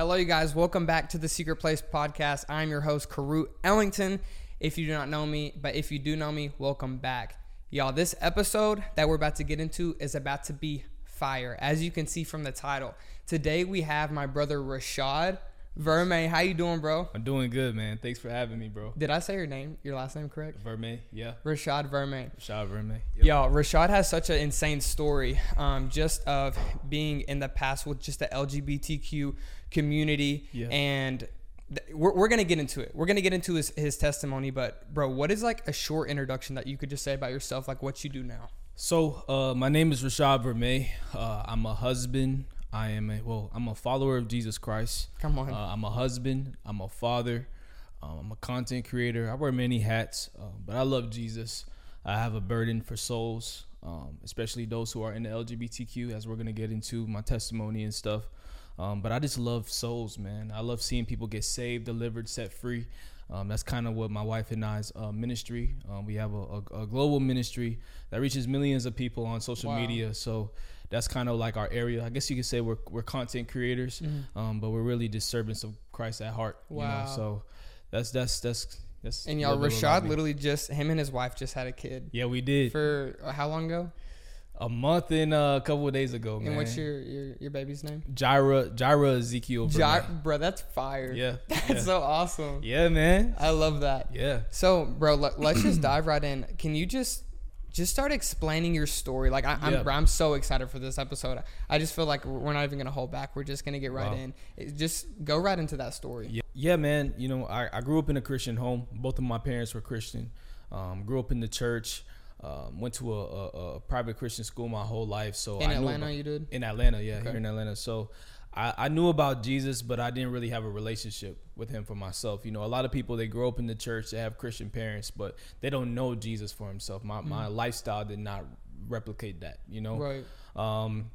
Hello, you guys. Welcome back to the Secret Place podcast. I'm your host, Karut Ellington. If you do not know me, but if you do know me, welcome back. Y'all, this episode that we're about to get into is about to be fire, as you can see from the title. Today, we have my brother, Rashad Verme. How you doing, bro? I'm doing good, man. Thanks for having me, bro. Did I say your last name correct? Verme, yeah. Rashad Verme. Rashad Verme. Yep. Yo, Rashad has such an insane story just of being in the past with just the LGBTQ community. Yeah. And we're going to get into it. We're going to get into his testimony. But, bro, what is like a short introduction that you could just say about yourself, like what you do now? So, my name is Rashad Verme. I'm a husband. I'm a follower of Jesus Christ. Come on. I'm a husband. I'm a father. I'm a content creator. I wear many hats, but I love Jesus. I have a burden for souls, especially those who are in the LGBTQ, as we're going to get into my testimony and stuff. But I just love souls, man. I love seeing people get saved, delivered, set free. That's kind of what my wife and I's ministry. We have a global ministry that reaches millions of people on social media. So that's kind of like our area. I guess you could say we're content creators, but we're really just servants of Christ at heart. Wow. You know? So that's. And y'all, Rashad literally him and his wife just had a kid. Yeah, we did. For how long ago? A month and a couple of days ago, man. And what's your baby's name? Jaira Ezekiel. Bro, that's fire. Yeah. That's so awesome. Yeah, man. I love that. Yeah. So, bro, let's just dive right in. Can you just start explaining your story? Like, I'm so excited for this episode. I just feel like we're not even going to hold back. We're just going to get right in. Just go right into that story. Yeah, man. You know, I grew up in a Christian home. Both of my parents were Christian. Grew up in the church. Went to a private Christian school my whole life. So in Atlanta, you did? In Atlanta, yeah, okay. Here in Atlanta. So I knew about Jesus, but I didn't really have a relationship with him for myself. You know, a lot of people, they grow up in the church, they have Christian parents, but they don't know Jesus for himself. My lifestyle did not replicate that, you know? Right.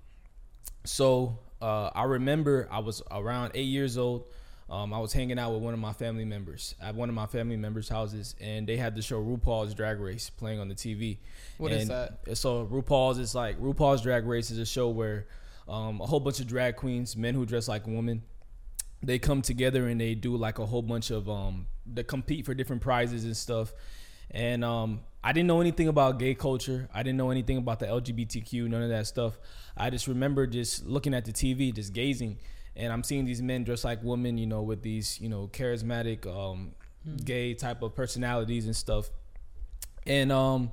So I remember I was around 8 years old. I was hanging out with one of my family members at one of my family members' houses, and they had the show RuPaul's Drag Race playing on the TV. What is that? So RuPaul's Drag Race is a show where a whole bunch of drag queens, men who dress like women, they come together and they do like a whole bunch of they compete for different prizes and stuff. And I didn't know anything about gay culture. I didn't know anything about the LGBTQ, none of that stuff. I just remember just looking at the TV, just gazing. And I'm seeing these men dressed like women, you know, with these, you know, charismatic, gay type of personalities and stuff. And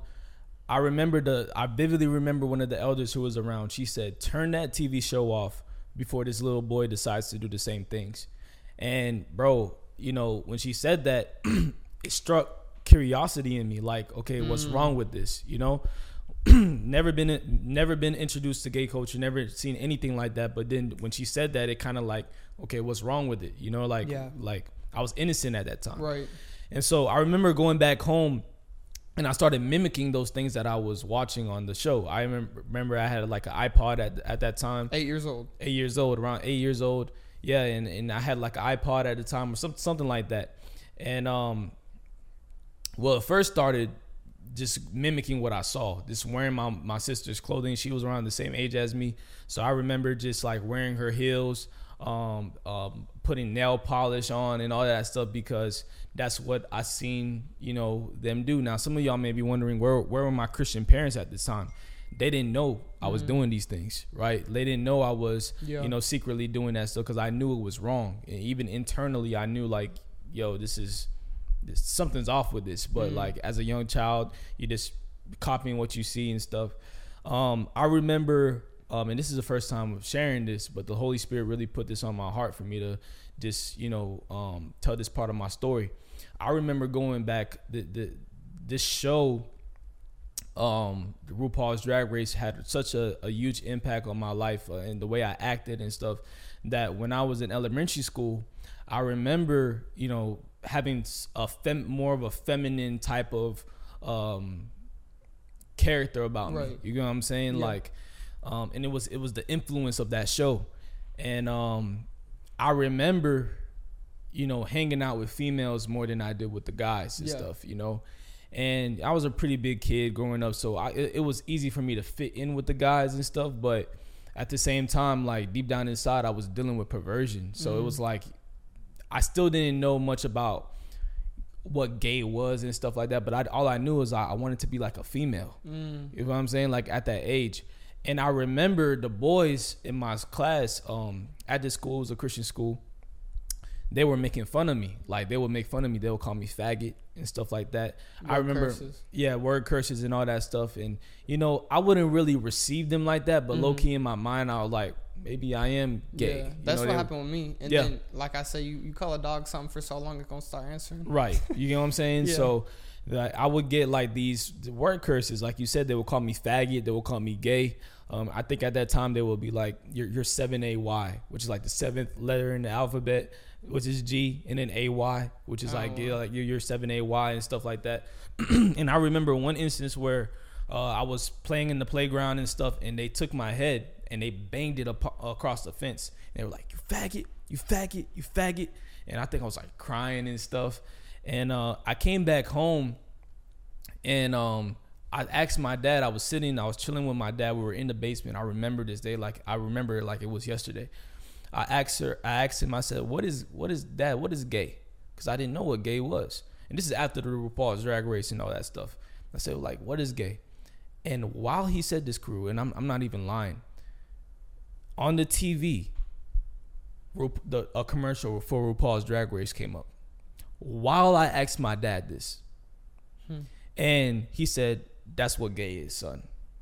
I vividly remember one of the elders who was around. She said, "Turn that TV show off before this little boy decides to do the same things." And bro, you know, when she said that, it struck curiosity in me. Like, okay, what's wrong with this? You know? Never been introduced to gay culture, never seen anything like that. But then when she said that, it kind of like, okay, what's wrong with it? You know, like I was innocent at that time. Right. And so I remember going back home and I started mimicking those things that I was watching on the show. I remember I had like an iPod at that time. 8 years old. Around 8 years old. Yeah. And I had like an iPod at the time or something like that. And, it first started just mimicking what I saw, just wearing my sister's clothing. She was around the same age as me. So I remember just like wearing her heels, putting nail polish on and all that stuff, because that's what I seen, you know, them do. Now, some of y'all may be wondering, where were my Christian parents at this time? They didn't know I was doing these things, right? They didn't know I was, you know, secretly doing that stuff, because I knew it was wrong. And even internally, I knew like, yo, something's off with this. But like as a young child, you just copying what you see and stuff. I remember, and this is the first time of sharing this, but the Holy Spirit really put this on my heart for me to just, you know, tell this part of my story. I remember going back, this show, the RuPaul's Drag Race had such a huge impact on my life and the way I acted and stuff, that when I was in elementary school, I remember, you know, having more of a feminine type of character about me. You know what I'm saying? Yeah. Like, and it was the influence of that show. And I remember, you know, hanging out with females more than I did with the guys and stuff, you know. And I was a pretty big kid growing up, so it was easy for me to fit in with the guys and stuff. But at the same time, like deep down inside, I was dealing with perversion. So it was like, I still didn't know much about what gay was and stuff like that. But all I knew was I wanted to be like a female. You know what I'm saying? Like at that age. And I remember the boys in my class at this school, it was a Christian school, they were making fun of me. Like they would make fun of me. They would call me faggot and stuff like that. I remember, word curses and all that stuff. And, you know, I wouldn't really receive them like that. But low key in my mind, I was like, maybe I am gay. Yeah, that's what happened with me. And then, like I said, you call a dog something for so long, it's going to start answering. Right. You know what I'm saying? So I would get like these word curses. Like you said, they would call me faggot. They would call me gay. I think at that time they would be like, you're 7AY, which is like the 7th letter in the alphabet, which is G, and then AY, which is like you're 7AY and stuff like that. And I remember one instance where I was playing in the playground and stuff, and they took my head and they banged it across the fence. And they were like, you faggot, you faggot, you faggot. And I think I was like crying and stuff. And I came back home and I asked my dad. I was chilling with my dad. We were in the basement. I remember this day like it was yesterday. I asked him, I said, what is Dad, what is gay? Because I didn't know what gay was. And this is after the RuPaul's Drag Race and all that stuff. I said, like, what is gay? And while he said this, crew, and I'm not even lying, on the TV, a commercial for RuPaul's Drag Race came up. While I asked my dad this, and he said, that's what gay is, son.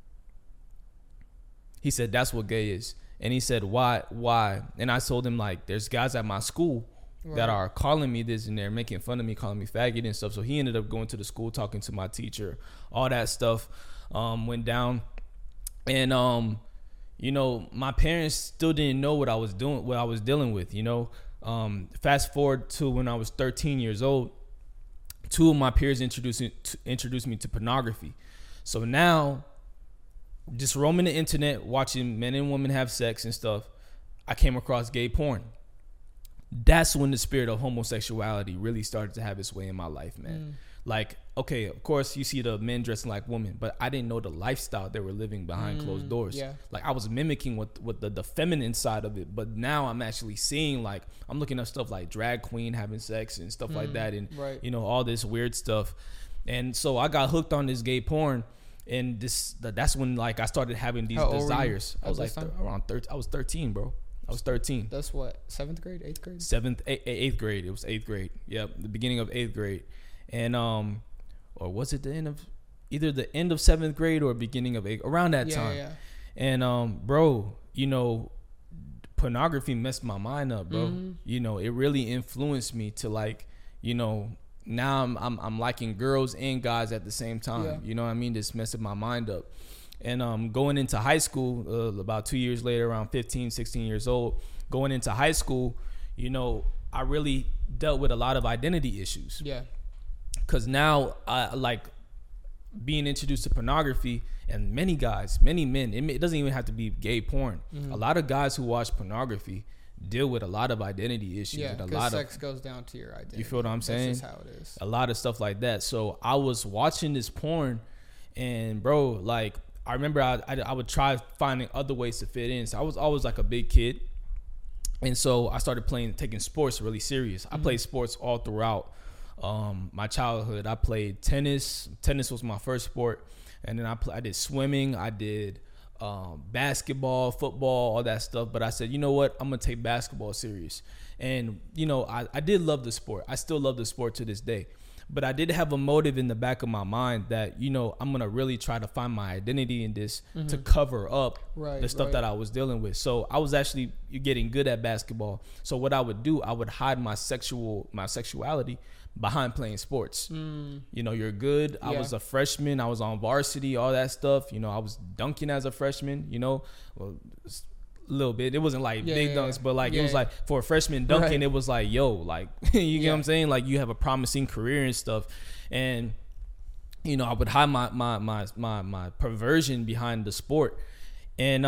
He said, that's what gay is. And he said, why? And I told him, like, there's guys at my school that are calling me this, and they're making fun of me, calling me faggot and stuff. So he ended up going to the school, talking to my teacher, all that stuff went down. And, you know, my parents still didn't know what I was doing, what I was dealing with, you know. Fast forward to when I was 13 years old, 2 of my peers introduced me to pornography. So now, just roaming the internet, watching men and women have sex and stuff, I came across gay porn. That's when the spirit of homosexuality really started to have its way in my life, man. Like, okay, of course you see the men dressing like women, but I didn't know the lifestyle they were living behind closed doors. Like I was mimicking what the feminine side of it, but now I'm actually seeing, like, I'm looking up stuff like drag queen having sex and stuff like that, and you know, all this weird stuff. And so I got hooked on this gay porn. And that's when, like, I started having these desires. I was like around 13. I was 13, bro. I was 13. That's what, 7th grade, 8th grade? 8th grade. It was 8th grade. Yep, the beginning of 8th grade. And or was it the end of 7th grade or beginning of 8th, around that time. Yeah. And bro, you know, pornography messed my mind up, bro. You know, it really influenced me to, like, you know, now I'm liking girls and guys at the same time. You know what I mean? This messed my mind up. And going into high school, about 2 years later, around 15, 16 years old, going into high school, you know, I really dealt with a lot of identity issues. Because now I like being introduced to pornography, and many guys, many men, it doesn't even have to be gay porn. A lot of guys who watch pornography deal with a lot of identity issues. Yeah, because sex goes down to your identity. You feel what I'm saying? That's just how it is. A lot of stuff like that. So I was watching this porn, and bro, like, I remember I would try finding other ways to fit in. So I was always like a big kid, and so I started taking sports really serious. I played sports all throughout my childhood. I played tennis. Tennis was my first sport, and then I did swimming. I did basketball, football, all that stuff. But I said, you know what? I'm going to take basketball serious. And, you know, I did love the sport. I still love the sport to this day. But I did have a motive in the back of my mind that, you know, I'm going to really try to find my identity in this to cover up the stuff that I was dealing with. So I was actually getting good at basketball. So what I would do, I would hide my sexuality behind playing sports. You know, you're good. I was a freshman. I was on varsity, all that stuff. You know, I was dunking as a freshman, you know, well, a little bit. It wasn't like big dunks, but like it was like for a freshman dunking, it was like, yo, like, you know what I'm saying? Like, you have a promising career and stuff. And, you know, I would hide my perversion behind the sport. And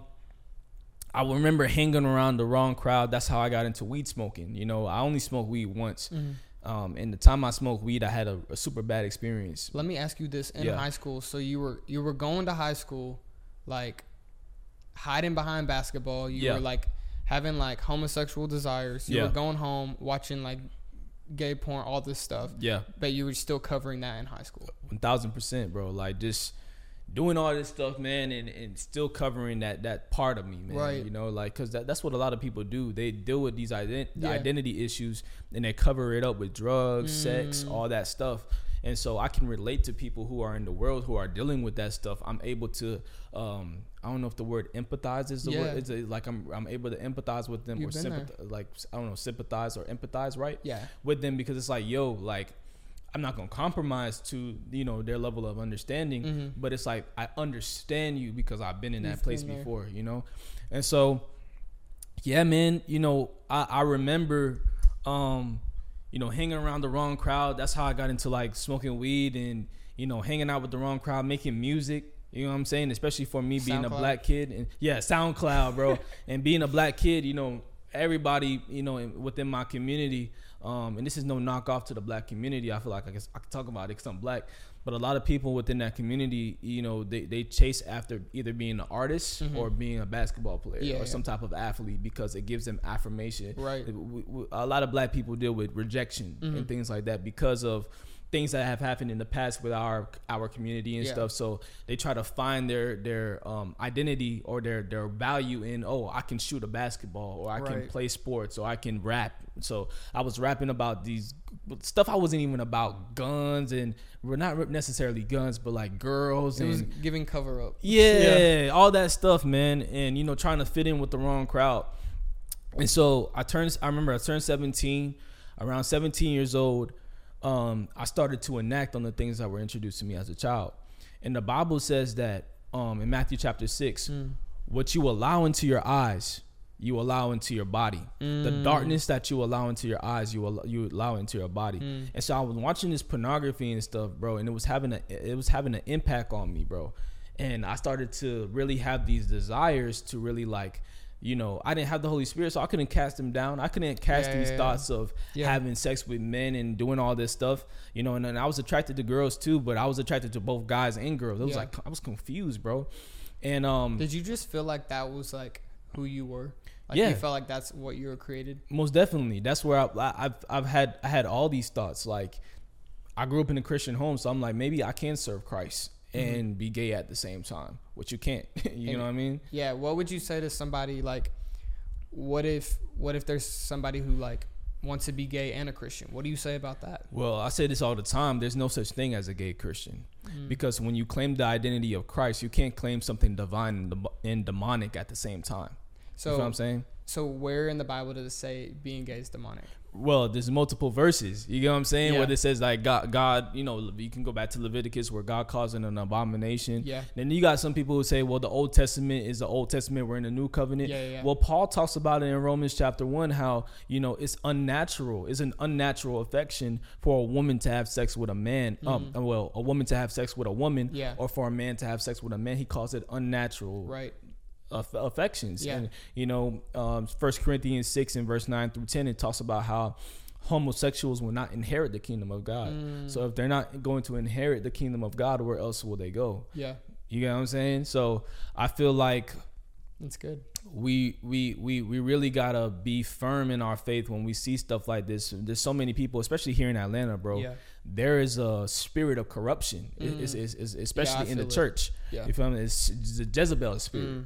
I remember hanging around the wrong crowd. That's how I got into weed smoking. You know, I only smoked weed once. And the time I smoked weed, I had a super bad experience. Let me ask you this: in high school, so you were going to high school, like, hiding behind basketball. You Yeah. were like having like homosexual desires. You Yeah. were going home watching like gay porn, all this stuff. Yeah. But you were still covering that in high school. 1000%, bro. Like just doing all this stuff, man, and still covering that part of me, man. Right. You know, like, cause that's what a lot of people do. They deal with these Yeah. identity issues and they cover it up with drugs, sex, all that stuff. And so I can relate to people who are in the world who are dealing with that stuff. I'm able to, I don't know if the word empathize is the Yeah. word. It's like I'm able to empathize with them, You've or been there. like, I don't know, sympathize or empathize, right? Yeah. With them, because it's like, yo, like, I'm not gonna compromise to, you know, their level of understanding, but it's like I understand you because I've been in that You've place been there. before, you know. And so, yeah, man, you know, I remember, you know, hanging around the wrong crowd. That's how I got into like smoking weed and, you know, hanging out with the wrong crowd, making music. You know what I'm saying? Especially for me being a SoundCloud. black kid, and yeah, SoundCloud, bro, and being a black kid, you know, everybody, you know, within my community. And this is no knockoff to the black community. I feel like I can talk about it because I'm black, but a lot of people within that community, you know, they chase after either being an artist or being a basketball player Yeah, or yeah. some type of athlete because it gives them affirmation. Right. A lot of black people deal with rejection and things like that because of things that have happened in the past with our community and Yeah. stuff. So they try to find their identity or their value in, oh, I can shoot a basketball, or I can Right. play sports, or I can rap. So I was rapping about these stuff. I wasn't even about guns, and we're not necessarily guns, but like girls It and was giving cover up. yeah, all that stuff, man. And, you know, trying to fit in with the wrong crowd. And so I remember I turned 17, around 17 years old. I started to enact on the things that were introduced to me as a child. And the Bible says that in Matthew chapter 6, what you allow into your eyes, you allow into your body. The darkness that you allow into your eyes, you allow into your body. And so I was watching this pornography and stuff, bro, and it was having an impact on me, bro. And I started to really have these desires to really, like, you know, I didn't have the Holy Spirit, so I couldn't cast them down. I couldn't cast these thoughts of having sex with men and doing all this stuff, you know. And then I was attracted to girls too, but I was attracted to both guys and girls. It was like I was confused, bro. And Did you just feel like that was like who you were? Like Yeah. you felt like that's what you were created? most definitely, that's where I had all these thoughts. Like, I grew up in a Christian home, so I'm like, maybe I can serve Christ and be gay at the same time, which you can't. You know what I mean? Yeah. What would you say to somebody like, what if there's somebody who like wants to be gay and a Christian? What do you say about that? Well, I say this all the time. There's no such thing as a gay Christian, because when you claim the identity of Christ, you can't claim something divine and demonic at the same time. So You know what I'm saying? So where in the Bible does it say being gay is demonic? Well, there's multiple verses. You get what I'm saying? Yeah. Where it says like God, you know, you can go back to Leviticus where God calls it an abomination. Yeah. Then you got some people who say, well, the Old Testament is the Old Testament. We're in the New Covenant. Yeah. Well, Paul talks about it in Romans chapter 1, how, you know, it's unnatural. It's an unnatural affection for a woman to have sex with a man. Well, a woman to have sex with a woman, Yeah. or for a man to have sex with a man. He calls it unnatural. Right. Affections. Yeah. And, you know, 1 Corinthians 6 and verse 9 through 10, it talks about how homosexuals will not inherit the kingdom of God. So if they're not going to inherit the kingdom of God, where else will they go? Yeah. You get what I'm saying? So I feel like That's good. we really gotta be firm in our faith when we see stuff like this. There's so many people, especially here in Atlanta, bro. Yeah. There is a spirit of corruption, it's especially in the feel it. church. Yeah. You feel me? It's the Jezebel spirit.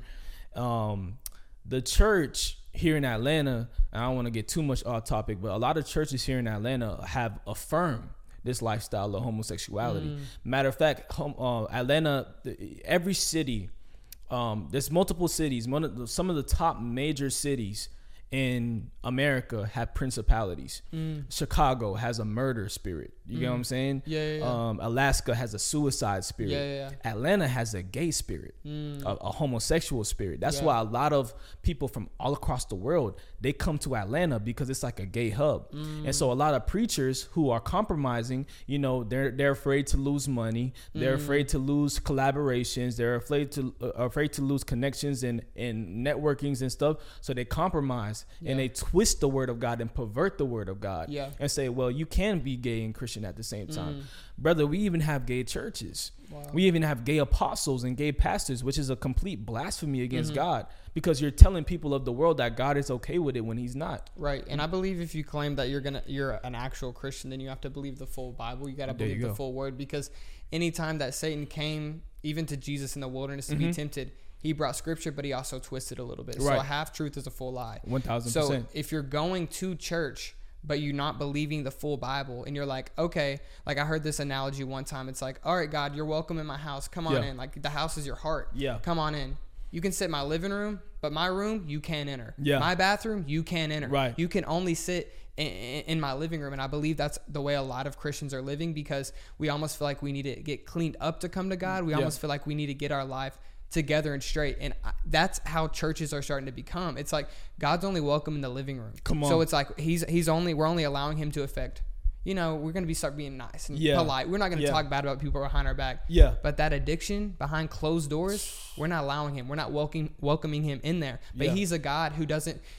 The church here in Atlanta, I don't want to get too much off topic, but a lot of churches here in Atlanta have affirmed this lifestyle of homosexuality. Matter of fact, Atlanta, every city, there's multiple cities. Some of the top major cities in America have principalities. Chicago has a murder spirit. You get what I'm saying? Yeah. Alaska has a suicide spirit. Yeah. Atlanta has a gay spirit, a homosexual spirit. That's why a lot of people from all across the world, they come to Atlanta because it's like a gay hub. And so a lot of preachers who are compromising, you know, they're afraid to lose money. They're afraid to lose collaborations. They're afraid to lose connections and networkings and stuff. So they compromise. minds, and they twist the word of God and pervert the word of God, and say, well, you can be gay and Christian at the same time. Brother, we even have gay churches. Wow. We even have gay apostles and gay pastors, which is a complete blasphemy against God, because you're telling people of the world that God is okay with it when he's not. Right. And I believe if you claim that you're an actual Christian, then you have to believe the full Bible. You got to believe the full word, because anytime that Satan came even to Jesus in the wilderness to be tempted, he brought scripture, but he also twisted a little bit. Right. So a half truth is a full lie. 1,000%. So if you're going to church, but you're not believing the full Bible, and you're like, okay, like I heard this analogy one time. It's like, all right, God, you're welcome in my house. Come on in. Like the house is your heart. Yeah. Come on in. You can sit in my living room, but my room, you can't enter. Yeah. My bathroom, you can't enter. Right. You can only sit in my living room. And I believe that's the way a lot of Christians are living, because we almost feel like we need to get cleaned up to come to God. We almost feel like we need to get our life together and straight. And that's how churches are starting to become. It's like God's only welcome in the living room. Come on. So it's like we're only allowing him to affect, we're going to start being nice and polite. We're not going to talk bad about people behind our back. Yeah. But that addiction behind closed doors, we're not allowing him. We're not welcoming him in there. But he's a God who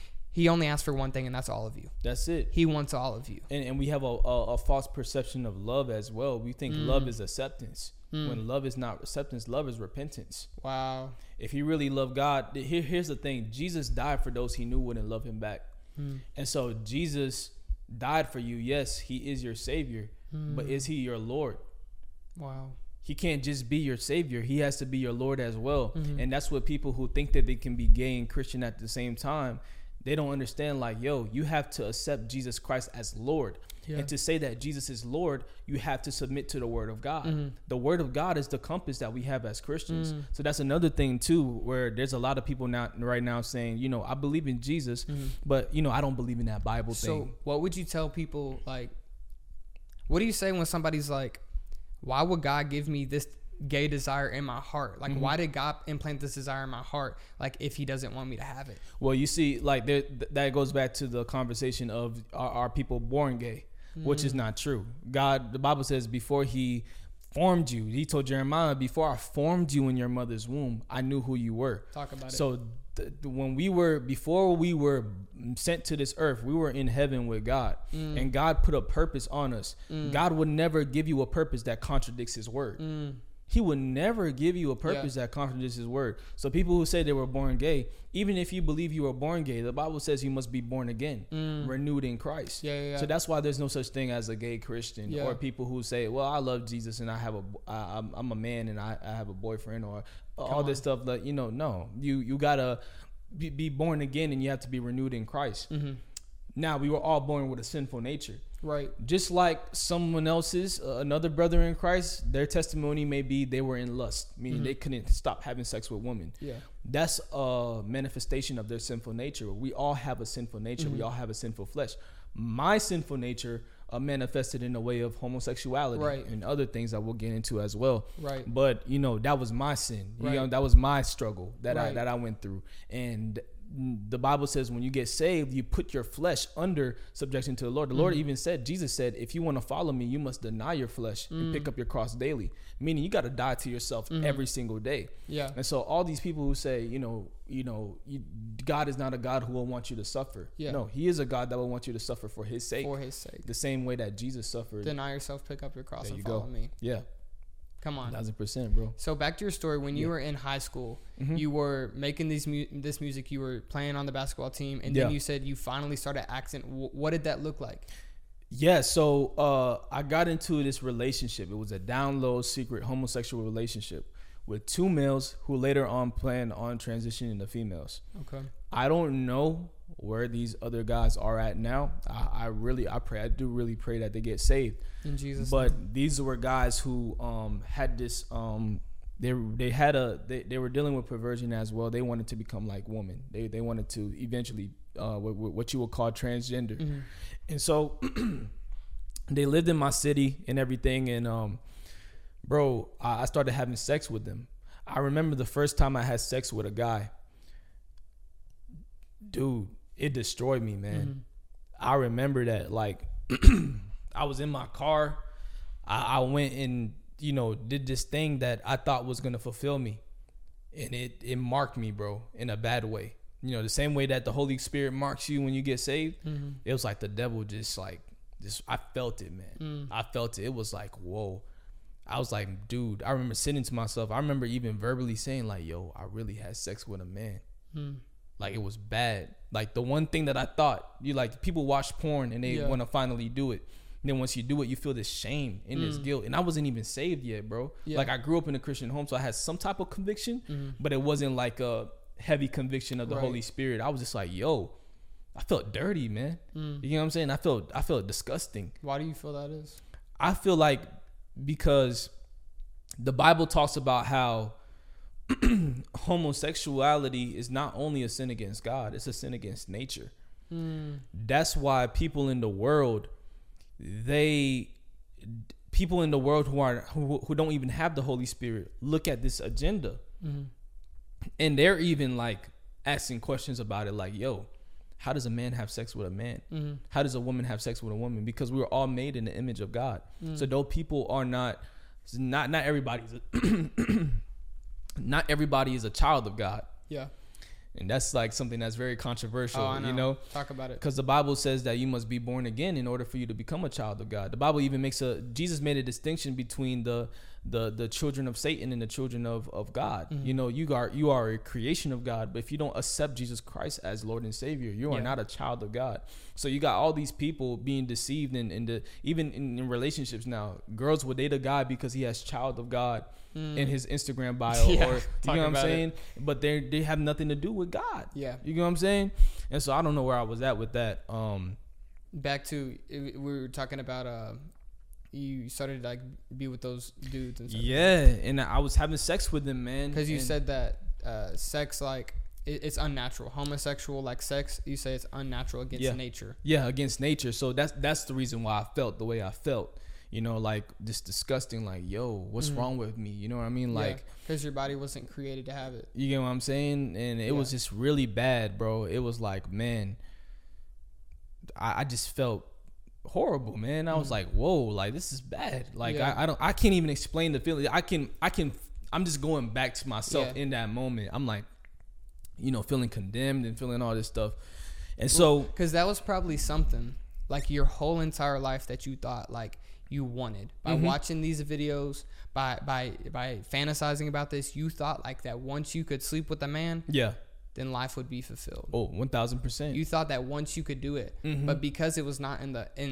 he only asks for one thing, and that's all of you. That's it. He wants all of you. And we have a false perception of love as well. We think love is acceptance. When love is not acceptance, love is repentance. Wow. If you really love God, here's the thing. Jesus died for those he knew wouldn't love him back. And so Jesus died for you. Yes, he is your savior, but is he your Lord? Wow. He can't just be your savior. He has to be your Lord as well. And that's what people who think that they can be gay and Christian at the same time, they don't understand. Like, you have to accept Jesus Christ as Lord. Yeah. And to say that Jesus is Lord, you have to submit to the word of God. The word of God is the compass that we have as Christians. So that's another thing too, where there's a lot of people right now saying, I believe in Jesus, but I don't believe in that Bible thing. So what would you tell people? Like, what do you say when somebody's like, why would God give me this gay desire in my heart? Like, why did God implant this desire in my heart? Like, if he doesn't want me to have it? Well, you see, like that goes back to the conversation of are people born gay, which is not true. God, the Bible says, before he formed you, he told Jeremiah, before I formed you in your mother's womb, I knew who you were. Talk about it. So before we were sent to this earth, we were in heaven with God, and God put a purpose on us. God would never give you a purpose that contradicts his word. He would never give you a purpose that contradicts his word. So people who say they were born gay, even if you believe you were born gay, the Bible says you must be born again, renewed in Christ. So that's why there's no such thing as a gay Christian, or people who say, well, I love Jesus and I'm a man and I have a boyfriend, or all this stuff. That no, you gotta be born again, and you have to be renewed in Christ. Now, we were all born with a sinful nature. Right. Just like someone else's, another brother in Christ, their testimony may be they were in lust, meaning they couldn't stop having sex with women. Yeah. That's a manifestation of their sinful nature. We all have a sinful nature. We all have a sinful flesh. My sinful nature manifested in a way of homosexuality and other things that we'll get into as well. Right. But, that was my sin. That was my struggle that I went through. And the Bible says when you get saved, you put your flesh under subjection to the Lord. The Lord even said, Jesus said, if you want to follow me, you must deny your flesh and pick up your cross daily. Meaning you got to die to yourself every single day. Yeah. And so all these people who say, God is not a God who will want you to suffer. Yeah. No, he is a God that will want you to suffer for his sake. For his sake. The same way that Jesus suffered. Deny yourself, pick up your cross, and follow me. Yeah. Come on. 1,000%, bro. So back to your story. When you were in high school, you were making this music, you were playing on the basketball team, and then you said you finally started acting. What did that look like? Yeah, so I got into this relationship. It was a down low, secret homosexual relationship with two males who later on planned on transitioning to females. Okay. I don't know where these other guys are at now. I do really pray that they get saved in Jesus' but name. These were guys who had this they were dealing with perversion as well. They wanted to become like women. They wanted to eventually what you would call transgender. And so they lived in my city and everything, and bro, I started having sex with them. I remember the first time I had sex with a guy. Dude, it destroyed me, man. I remember that, like, I was in my car. I went and, did this thing that I thought was going to fulfill me. And it marked me, bro, in a bad way. you know, the same way that the Holy Spirit marks you when you get saved, it was like the devil just I felt it, man. I felt it. It was like, whoa. I was like, dude, I remember sitting to myself. I remember even verbally saying like, yo, I really had sex with a man. Like, it was bad. Like, the one thing that I thought, people watch porn and they want to finally do it. And then once you do it, you feel this shame and this guilt. And I wasn't even saved yet, bro. Like, I grew up in a Christian home, so I had some type of conviction, but it wasn't like a heavy conviction of the Holy Spirit. I was just like, yo, I felt dirty, man. You know what I'm saying? I felt disgusting. Why do you feel that is? I feel like because the Bible talks about how homosexuality is not only a sin against God, it's a sin against nature. That's why people in the world who don't even have the Holy Spirit look at this agenda, and they're even like asking questions about it, like, yo, how does a man have sex with a man? How does a woman have sex with a woman? Because we were all made in the image of God. So though people are not everybody's not everybody is a child of God. Yeah. And that's like something that's very controversial, you know? Talk about it. Because the Bible says that you must be born again in order for you to become a child of God. The Bible even Jesus made a distinction between the children of Satan and the children of God. You know, you are a creation of God, but if you don't accept Jesus Christ as Lord and Savior, you are not a child of God. So you got all these people being deceived even in relationships now. Girls will date a guy because he has child of God in his Instagram bio, or you know what I'm saying? But they have nothing to do with God. Yeah. You know what I'm saying? And so I don't know where I was at with that. Back to, we were talking about you started to like be with those dudes and stuff. Yeah, and I was having sex with them, man. Because you said that sex, like, it's unnatural. Homosexual, like sex, you say it's unnatural against nature. Yeah, against nature. So that's the reason why I felt the way I felt. You know, like, this disgusting, like, yo, what's wrong with me? You know what I mean? Like, because your body wasn't created to have it. You get what I'm saying? And it was just really bad, bro. It was like, man, I just felt horrible, man. I was like, whoa, like, this is bad. Like, I can't even explain the feeling. I'm just going back to myself in that moment. I'm like, you know, feeling condemned and feeling all this stuff. And so, because that was probably something like your whole entire life that you thought like you wanted by watching these videos, by fantasizing about this. You thought like that once you could sleep with a man, then life would be fulfilled. Oh, 1000%. You thought that once you could do it, but because it was not in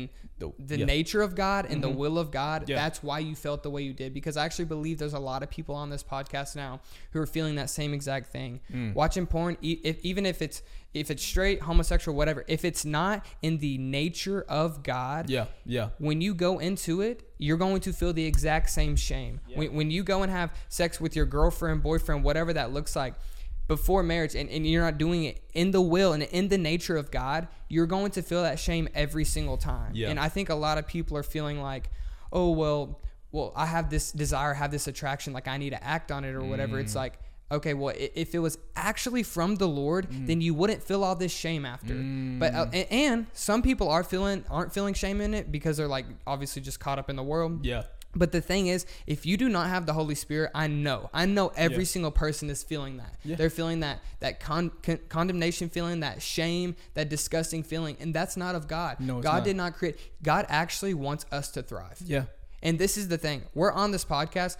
the nature of God and the will of God, that's why you felt the way you did. Because I actually believe there's a lot of people on this podcast now who are feeling that same exact thing. Watching porn, even if it's straight, homosexual, whatever, if it's not in the nature of God, when you go into it, you're going to feel the exact same shame. When you go and have sex with your girlfriend, boyfriend, whatever that looks like, before marriage, and you're not doing it in the will and in the nature of God, you're going to feel that shame every single time. And I think a lot of people are feeling like, oh, well, I have this desire, have this attraction, like I need to act on it or whatever. It's like, okay, well, if it was actually from the Lord, then you wouldn't feel all this shame after. But and some people aren't feeling shame in it because they're like obviously just caught up in the world. But the thing is, if you do not have the Holy Spirit, I know every single person is feeling that. They're feeling that condemnation feeling, that shame, that disgusting feeling. And that's not of God. No, God did not create. God actually wants us to thrive. And this is the thing. We're on this podcast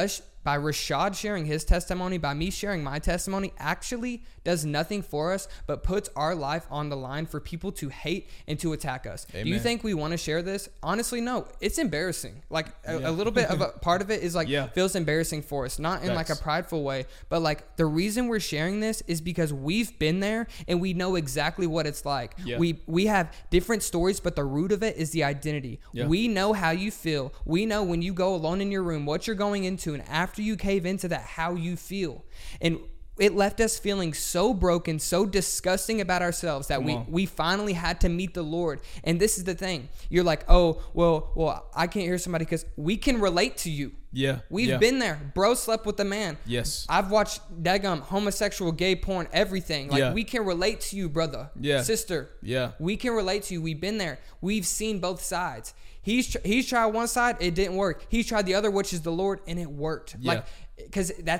by Rashad sharing his testimony, by me sharing my testimony, actually does nothing for us but puts our life on the line for people to hate and to attack us. Amen. Do you think we want to share this? Honestly, no. It's embarrassing. Like a little bit of a part of it is like feels embarrassing for us, not in like a prideful way, but like the reason we're sharing this is because we've been there and we know exactly what it's like. We have different stories, but the root of it is the identity. We know how you feel. We know when you go alone in your room, what you're going into, and after you cave into that, how you feel. And it left us feeling so broken, so disgusting about ourselves that we finally had to meet the Lord. And this is the thing. You're like, oh, well, I can't hear somebody because we can relate to you. We've been there. Bro slept with a man. I've watched daggum homosexual, gay porn, everything. Like we can relate to you, brother, sister. We can relate to you. We've been there. We've seen both sides. He's tried one side, it didn't work. He's tried the other, which is the Lord, and it worked. Like, because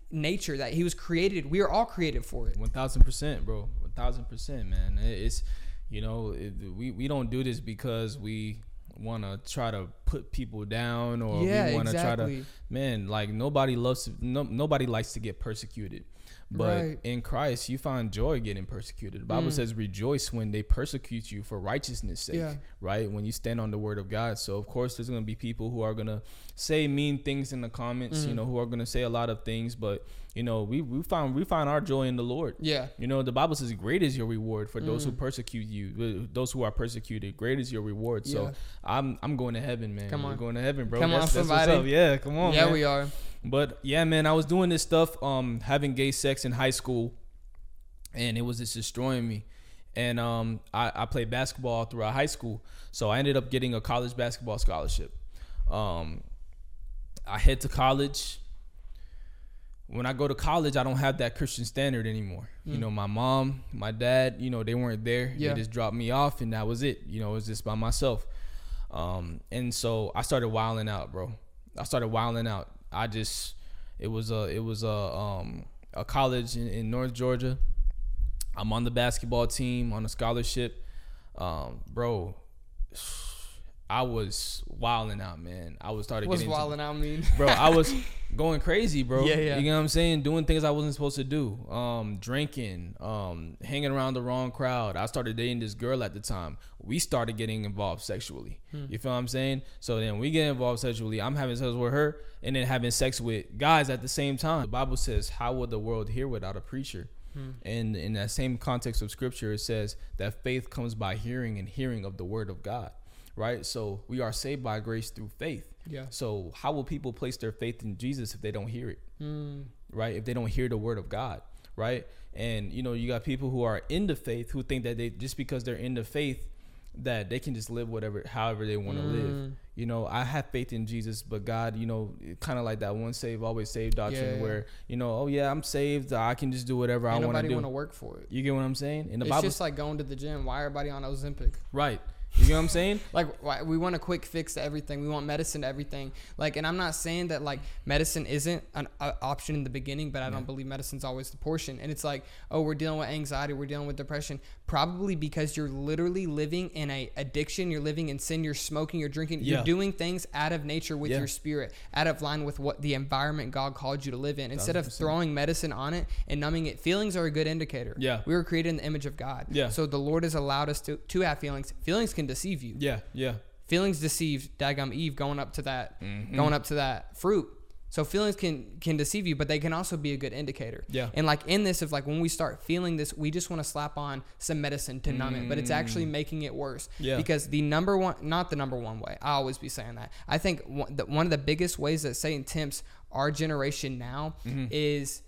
nature that he was created. We are all created for it. 1000%, bro. 1000%, man. It's, we don't do this because we want to try to put people down, or we want to try to, man, like nobody likes to get persecuted. But in Christ, you find joy getting persecuted. The Bible says rejoice when they persecute you for righteousness' sake, right? When you stand on the word of God. So, of course, there's going to be people who are going to say mean things in the comments, who are going to say a lot of things. But, we find our joy in the Lord. Yeah. The Bible says great is your reward for those who persecute you, those who are persecuted. Great is your reward. So I'm going to heaven, man. Come on. We're going to heaven, bro. That's what's up. Yeah, come on, man. Yeah, we are. But yeah, man, I was doing this stuff, having gay sex in high school, and it was just destroying me. And I played basketball throughout high school, so I ended up getting a college basketball scholarship. I head to college. When I go to college, I don't have that Christian standard anymore. My mom, my dad, they weren't there. Yeah. They just dropped me off, and that was it. It was just by myself. And so I started wilding out, bro. It was a college in North Georgia. I'm on the basketball team on a scholarship. Bro, I was wilding out, man. What's wilding out mean? Bro, I was going crazy, bro. Yeah. You know what I'm saying? Doing things I wasn't supposed to do. Drinking, hanging around the wrong crowd. I started dating this girl at the time. We started getting involved sexually. You feel what I'm saying? So then we get involved sexually. I'm having sex with her and then having sex with guys at the same time. The Bible says, how will the world hear without a preacher? And in that same context of scripture, it says that faith comes by hearing, and hearing of the word of God. Right? So we are saved by grace through faith. Yeah. So how will people place their faith in Jesus if they don't hear it? Right? If they don't hear the word of God. Right? And, you got people who are in the faith who think that they, just because they're in the faith, that they can just live however they want to live. I have faith in Jesus, but God, kind of like that one saved, always saved doctrine where, I'm saved. I can just do whatever I want to do. Nobody want to work for it. You get what I'm saying? In the it's Bible, just like going to the gym. Why everybody on Ozempic? Right. You know what I'm saying? Like, we want a quick fix to everything. We want medicine to everything. And I'm not saying that, medicine isn't an option in the beginning, but I don't believe medicine's always the portion. And it's like, oh, we're dealing with anxiety. We're dealing with depression. Probably because you're literally living in a addiction. You're living in sin. You're smoking. You're drinking. Yeah. You're doing things out of nature with your spirit, out of line with what the environment God called you to live in. Instead 100%. Of throwing medicine on it and numbing it, feelings are a good indicator. Yeah. We were created in the image of God. Yeah. So the Lord has allowed us to have feelings. Feelings can deceive you. Yeah. Feelings deceived daggum Eve going up to that fruit. So feelings can deceive you, but they can also be a good indicator. Yeah. And in this, if when we start feeling this, we just want to slap on some medicine to numb it, but it's actually making it worse. Yeah. Because not the number one way. I always be saying that. I think one of the biggest ways that Satan tempts our generation now is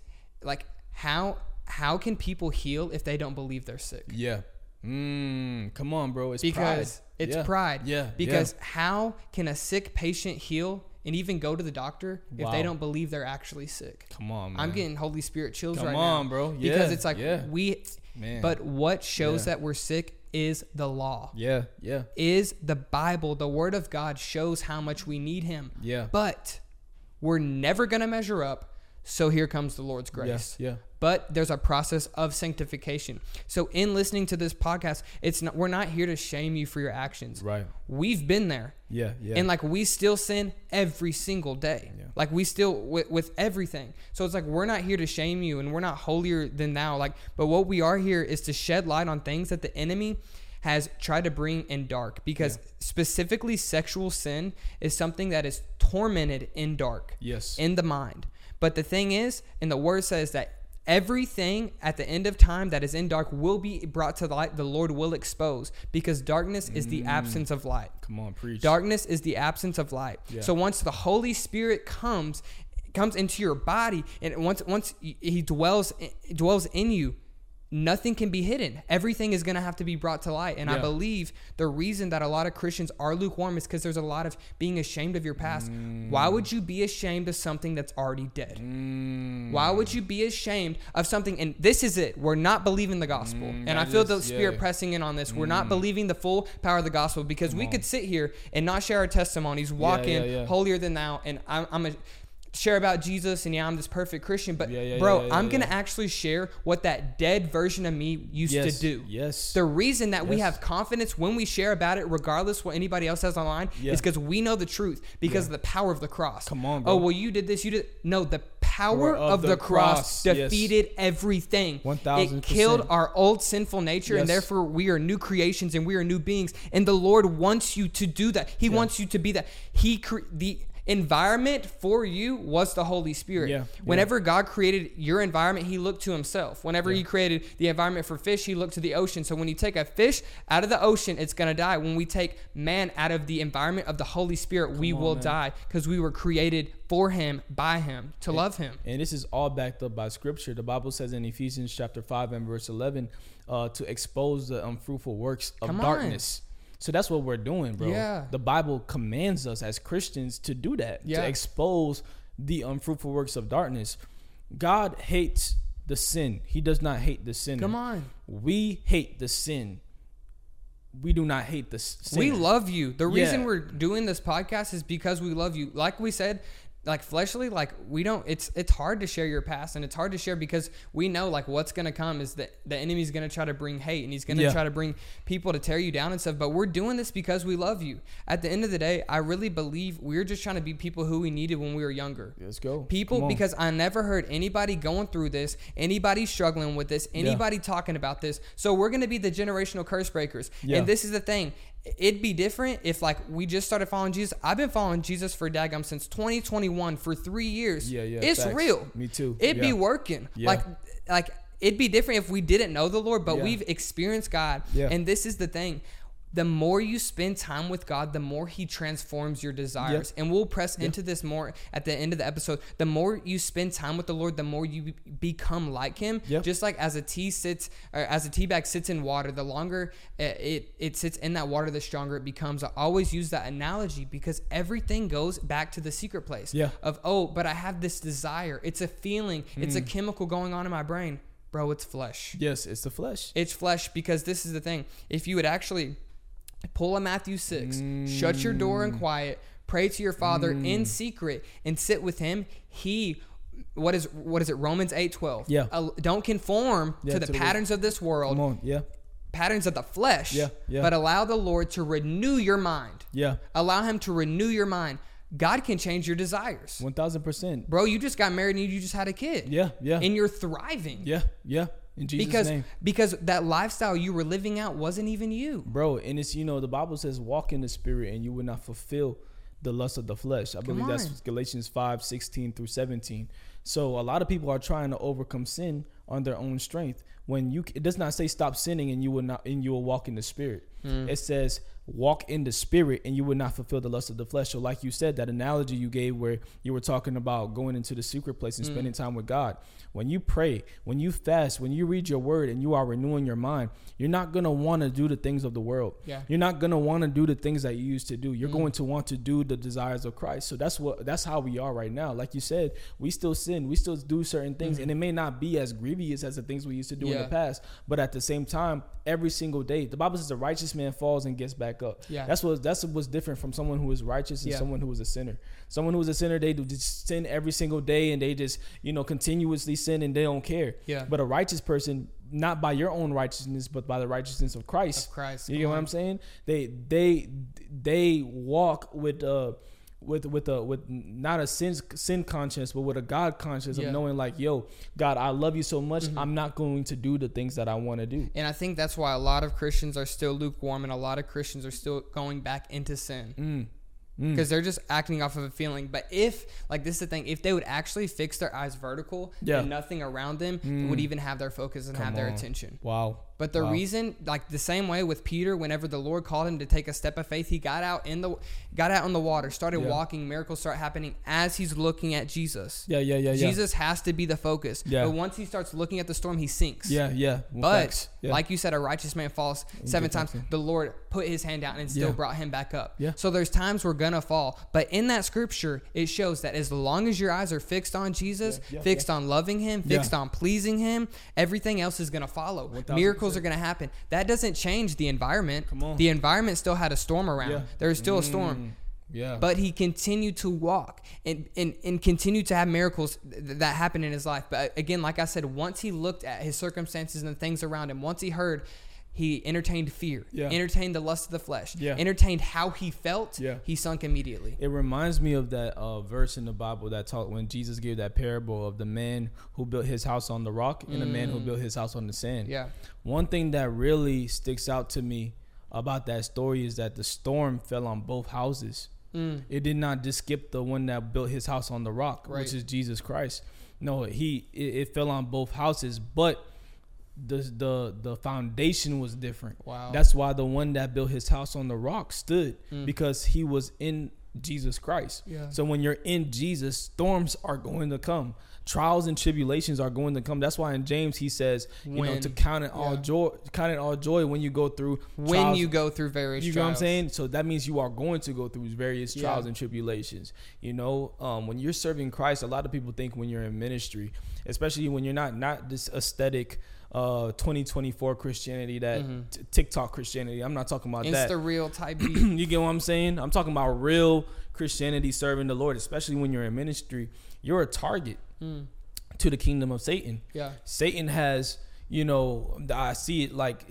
how can people heal if they don't believe they're sick? Yeah. Come on, bro. It's pride. It's pride. Yeah. Because how can a sick patient heal and even go to the doctor if they don't believe they're actually sick? Come on, man. I'm getting Holy Spirit chills right now. Come on, bro. Yeah. Because it's but what shows that we're sick is the law. Yeah. Yeah. Is the Bible, the word of God shows how much we need him. Yeah. But we're never going to measure up. So here comes the Lord's grace. Yeah. But there's a process of sanctification. So in listening to this podcast, we're not here to shame you for your actions. Right. We've been there. Yeah. And we still sin every single day. Yeah. We still with everything. So it's we're not here to shame you, and we're not holier than thou. But what we are here is to shed light on things that the enemy has tried to bring in dark, because specifically sexual sin is something that is tormented in dark. Yes. In the mind. But the thing is, and the word says that everything at the end of time that is in dark will be brought to light. The Lord will expose, because darkness is the absence of light. Come on, preach. Darkness is the absence of light. Yeah. So once the Holy Spirit comes into your body, and once he dwells in you, nothing can be hidden. Everything is going to have to be brought to light. And I believe the reason that a lot of Christians are lukewarm is because there's a lot of being ashamed of your past. Why would you be ashamed of something that's already dead? Why would you be ashamed of something? And this is it. We're not believing the gospel. And I feel the Spirit pressing in on this. We're not believing the full power of the gospel, because we could sit here and not share our testimonies, walk in holier than thou. And share about Jesus and I'm this perfect Christian, but I'm going to actually share what that dead version of me used to do. Yes. The reason that we have confidence when we share about it, regardless what anybody else has online, is because we know the truth because of the power of the cross. Come on, bro. Oh, well, you did this. You did. No, the power of the cross defeated everything. 1000%. It killed our old sinful nature, and therefore we are new creations and we are new beings. And the Lord wants you to do that. He wants you to be that. The environment for you was the Holy Spirit. Whenever God created your environment, he looked to himself. Whenever he created the environment for fish, he looked to the ocean. So when you take a fish out of the ocean, it's going to die. When we take man out of the environment of the Holy Spirit, we will die because we were created for him, by him, to love him. And this is all backed up by scripture. The Bible says in Ephesians chapter 5 and verse 11 to expose the unfruitful works of darkness. So that's what we're doing, bro. Yeah. The Bible commands us as Christians to do that, to expose the unfruitful works of darkness. God hates the sin. He does not hate the sinner. Come on. We hate the sin. We do not hate the sin. We love you. The reason we're doing this podcast is because we love you. Like we said, like fleshly, like we don't, it's hard to share your past, and it's hard to share because we know like what's going to come is that the enemy's going to try to bring hate, and he's going to try to bring people to tear you down and stuff. But we're doing this because we love you. At the end of the day, I really believe we're just trying to be people who we needed when we were younger. Let's go. People, because I never heard anybody going through this, anybody struggling with this, anybody talking about this. So we're going to be the generational curse breakers. And this is the thing. It'd be different if like we just started following Jesus. I've been following Jesus for daggum since 2021 for 3 years. It's facts. Real. Me too. It'd be working. Like it'd be different if we didn't know the Lord, but we've experienced God. And this is the thing. The more you spend time with God, the more he transforms your desires. And we'll press into this more at the end of the episode. The more you spend time with the Lord, the more you become like him. Just like as a tea bag sits in water, the longer it sits in that water, the stronger it becomes. I always use that analogy because everything goes back to the secret place of, oh, but I have this desire. It's a feeling. It's a chemical going on in my brain. Bro, it's flesh. Yes, it's the flesh. It's flesh because this is the thing. If you would actually pull a Matthew 6, shut your door in quiet, pray to your Father in secret, and sit with him. What is it? Romans 8:12. Don't conform to the patterns of this world. Come on, patterns of the flesh. But allow the Lord to renew your mind. Allow him to renew your mind. God can change your desires. 1000%. Bro, you just got married and you just had a kid. And you're thriving. In Jesus' name. Because that lifestyle you were living out wasn't even you. Bro, and it's, the Bible says walk in the spirit and you will not fulfill the lust of the flesh. I believe that's Galatians 5:16-17. So a lot of people are trying to overcome sin on their own strength. It does not say stop sinning and you will walk in the spirit. It says walk in the spirit and you will not fulfill the lust of the flesh. So like you said, that analogy you gave where you were talking about going into the secret place and spending time with God. When you pray, when you fast, when you read your word and you are renewing your mind, you're not going to want to do the things of the world. You're not going to want to do the things that you used to do. You're going to want to do the desires of Christ. So that's how we are right now. Like you said, we still sin. We still do certain things and it may not be as grievous as the things we used to do in the past. But at the same time, every single day, the Bible says the righteous man falls and gets back up. That's what's different from someone who is righteous and someone who is a sinner. Someone who is a sinner, they do just sin every single day and they just, continuously sin and they don't care. But a righteous person, not by your own righteousness, but by the righteousness of Christ. You get what I'm saying? They walk with not a sin conscience, but with a God conscience of knowing like, yo, God, I love you so much. I'm not going to do the things that I want to do. And I think that's why a lot of Christians are still lukewarm and a lot of Christians are still going back into sin. Because they're just acting off of a feeling. But this is the thing, if they would actually fix their eyes vertical and nothing around them would even have their focus and have their attention. Wow. But the reason, like the same way with Peter, whenever the Lord called him to take a step of faith, he got out on the water, started walking, miracles start happening as he's looking at Jesus. Jesus has to be the focus. But once he starts looking at the storm, he sinks. But like you said, a righteous man falls 7 times. The Lord put his hand down and still brought him back up. So there's times we're gonna fall. But in that scripture, it shows that as long as your eyes are fixed on Jesus, fixed on loving him, fixed on pleasing him, everything else is gonna follow. 1000%. Miracles are going to happen. That doesn't change the environment. The environment still had a storm around. There's still a storm. Yeah. But he continued to walk and continued to have miracles that happened in his life. But again, like I said, once he looked at his circumstances and the things around him, once he heard, he entertained fear, entertained the lust of the flesh, entertained how he felt, he sunk immediately. It reminds me of that verse in the Bible that talked when Jesus gave that parable of the man who built his house on the rock and the man who built his house on the sand. Yeah. One thing that really sticks out to me about that story is that the storm fell on both houses. It did not just skip the one that built his house on the rock, which is Jesus Christ. No, it fell on both houses, but the foundation was different. Wow. That's why the one that built his house on the rock stood, because he was in Jesus Christ. Yeah. So when you're in Jesus, storms are going to come. Trials and tribulations are going to come. That's why in James he says, to count it all joy when you go through trials, you go through various you trials. know what I'm saying? So that means you are going to go through various trials and tribulations. When you're serving Christ, a lot of people think when you're in ministry, especially when you're not this aesthetic 2024 Christianity, that TikTok Christianity. I'm not talking about that. Insta real type beat. You get what I'm saying? I'm talking about real Christianity, serving the Lord, especially when you're in ministry. You're a target to the kingdom of Satan. Yeah. Satan has, I see it like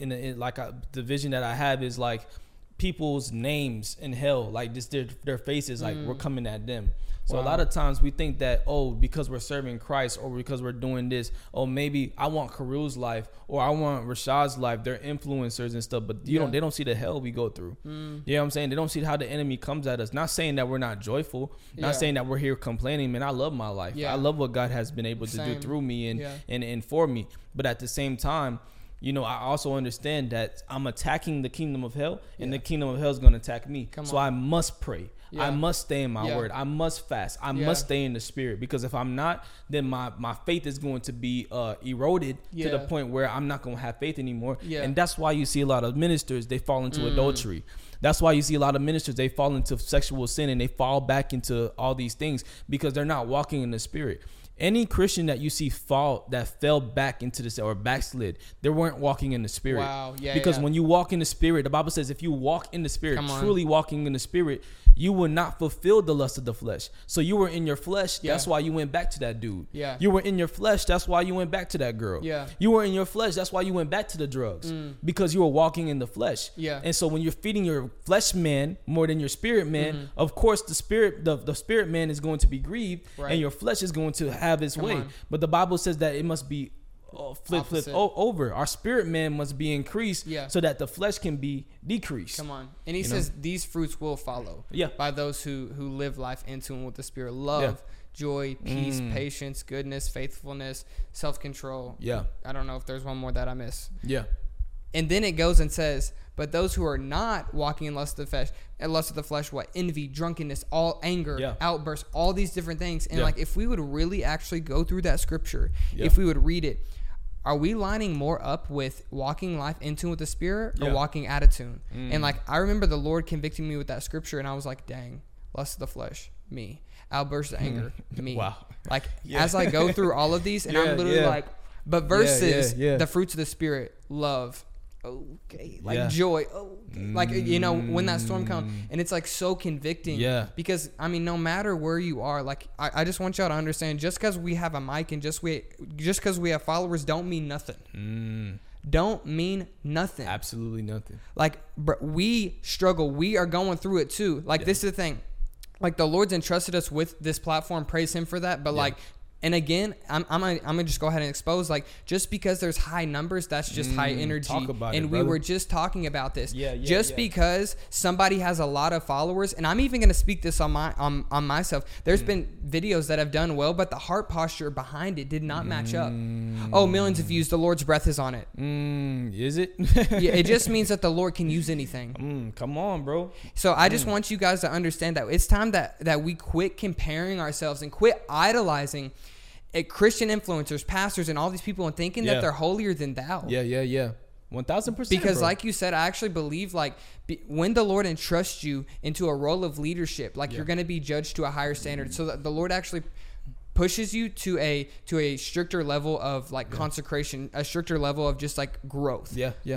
the vision that I have is like people's names in hell, like just their faces, like we're coming at them. So a lot of times we think that, because we're serving Christ or because we're doing this, maybe I want Karu's life or I want Rashad's life. They're influencers and stuff, but they don't see the hell we go through. You know what I'm saying? They don't see how the enemy comes at us. Not saying that we're not joyful, not saying that we're here complaining. Man, I love my life. I love what God has been able to do through me and for me. But at the same time, I also understand that I'm attacking the kingdom of hell, and the kingdom of hell is going to attack me. So I must pray. I must stay in my word. I must fast. I must stay in the spirit, because if I'm not, then my faith is going to be eroded to the point where I'm not going to have faith anymore. And that's why you see a lot of ministers, they fall into adultery. That's why you see a lot of ministers, they fall into sexual sin and they fall back into all these things because they're not walking in the spirit. Any Christian that you see fell back into this or backslid, they weren't walking in the spirit. Wow. Yeah. Because when you walk in the spirit, the Bible says if you walk in the spirit, truly walking in the spirit, you will not fulfill the lust of the flesh. So you were in your flesh. That's why you went back to that dude. Yeah. You were in your flesh. That's why you went back to that girl. Yeah. You were in your flesh. That's why you went back to the drugs, because you were walking in the flesh. Yeah. And so when you're feeding your flesh man more than your spirit man, of course the spirit man is going to be grieved, and your flesh is going to have its way. But the Bible says that it must be flip over. Our spirit man must be increased so that the flesh can be decreased. Come on. And he says these fruits will follow by those who live life in tune with the spirit. Love, joy, peace, patience, goodness, faithfulness, self-control. Yeah. I don't know if there's one more that I miss. Yeah. And then it goes and says, but those who are not walking in lust of the flesh, what? Envy, drunkenness, all anger, outbursts, all these different things. And like, if we would really actually go through that scripture, if we would read it, are we lining more up with walking life in tune with the spirit or walking out of tune? And like, I remember the Lord convicting me with that scripture, and I was like, dang, lust of the flesh, me. Outbursts of anger, me. Wow. Like, as I go through all of these, and I'm literally like, but versus the fruits of the spirit, love, joy, like, when that storm comes, and it's like so convicting, because I mean, no matter where you are, like, I just want y'all to understand, just because we have a mic and just because we have followers don't mean nothing. Don't mean nothing. Absolutely nothing. Like, we struggle, we are going through it too. Like, this is the thing, like, the Lord's entrusted us with this platform, praise him for that, but like, and again, I'm gonna just go ahead and expose, like, just because there's high numbers, that's just high energy. Talk about and it, we were just talking about this. Because somebody has a lot of followers, and I'm even gonna speak this on myself. There's been videos that have done well, but the heart posture behind it did not match up. Millions of views. The Lord's breath is on it. Is it? It just means that the Lord can use anything. Come on, bro. So I just want you guys to understand that it's time that we quit comparing ourselves and quit idolizing Christian influencers, pastors, and all these people, and thinking that they're holier than thou. 1000%. Because bro. like you said, I actually believe, like, when the Lord entrusts you into a role of leadership, like, you're going to be judged to a higher standard. So that the Lord actually pushes you to a stricter level of, like, consecration, a stricter level of just, like, growth.